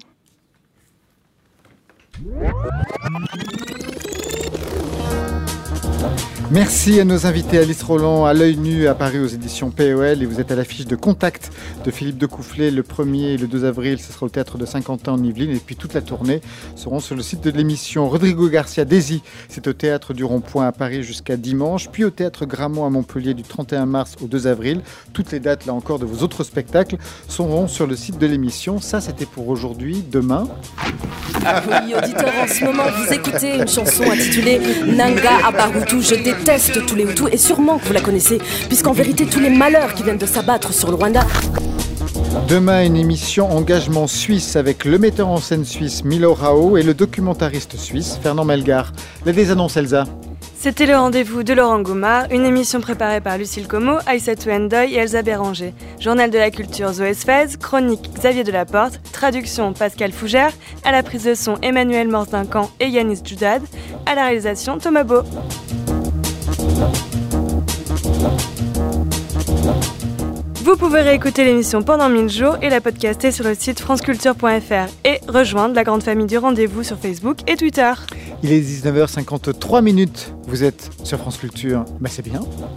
Merci à nos invités, Alice Roland, à l'œil nu, à Paris aux éditions P O L. Et vous êtes à l'affiche de Contact de Philippe Decoufflet le premier et le deux avril. Ce sera au théâtre de Saint-Quentin en Yvelines. Et puis toute la tournée seront sur le site de l'émission. Rodrigo Garcia Daisy, c'est au théâtre du Rond-Point à Paris jusqu'à dimanche. Puis au théâtre Grammont à Montpellier du trente et un mars au deux avril. Toutes les dates, là encore, de vos autres spectacles seront sur le site de l'émission. Ça, c'était pour aujourd'hui. Demain. Ah oui, auditeurs, en ce moment, vous écoutez une chanson intitulée Nanga Abarutu. Je déteste tous les Hutus et sûrement que vous la connaissez, puisqu'en vérité, tous les malheurs qui viennent de s'abattre sur le Rwanda. Demain, une émission engagement suisse avec le metteur en scène suisse Milo Rao et le documentariste suisse Fernand Melgar. Les désannonces, Elsa. C'était le rendez-vous de Laurent Goumard, une émission préparée par Lucille Como, Aïssatou Ndoye et Elsa Béranger. Journal de la culture Zoé Sfez, chronique Xavier Delaporte, traduction Pascal Fougère, à la prise de son Emmanuel Morse-Duncan et Yanis Djoudad, à la réalisation Thomas Beau. Vous pouvez réécouter l'émission pendant mille jours et la podcaster sur le site franceculture point f r et rejoindre la grande famille du rendez-vous sur Facebook et Twitter. Il est dix-neuf heures cinquante-trois minutes. Vous êtes sur France Culture, bah c'est bien.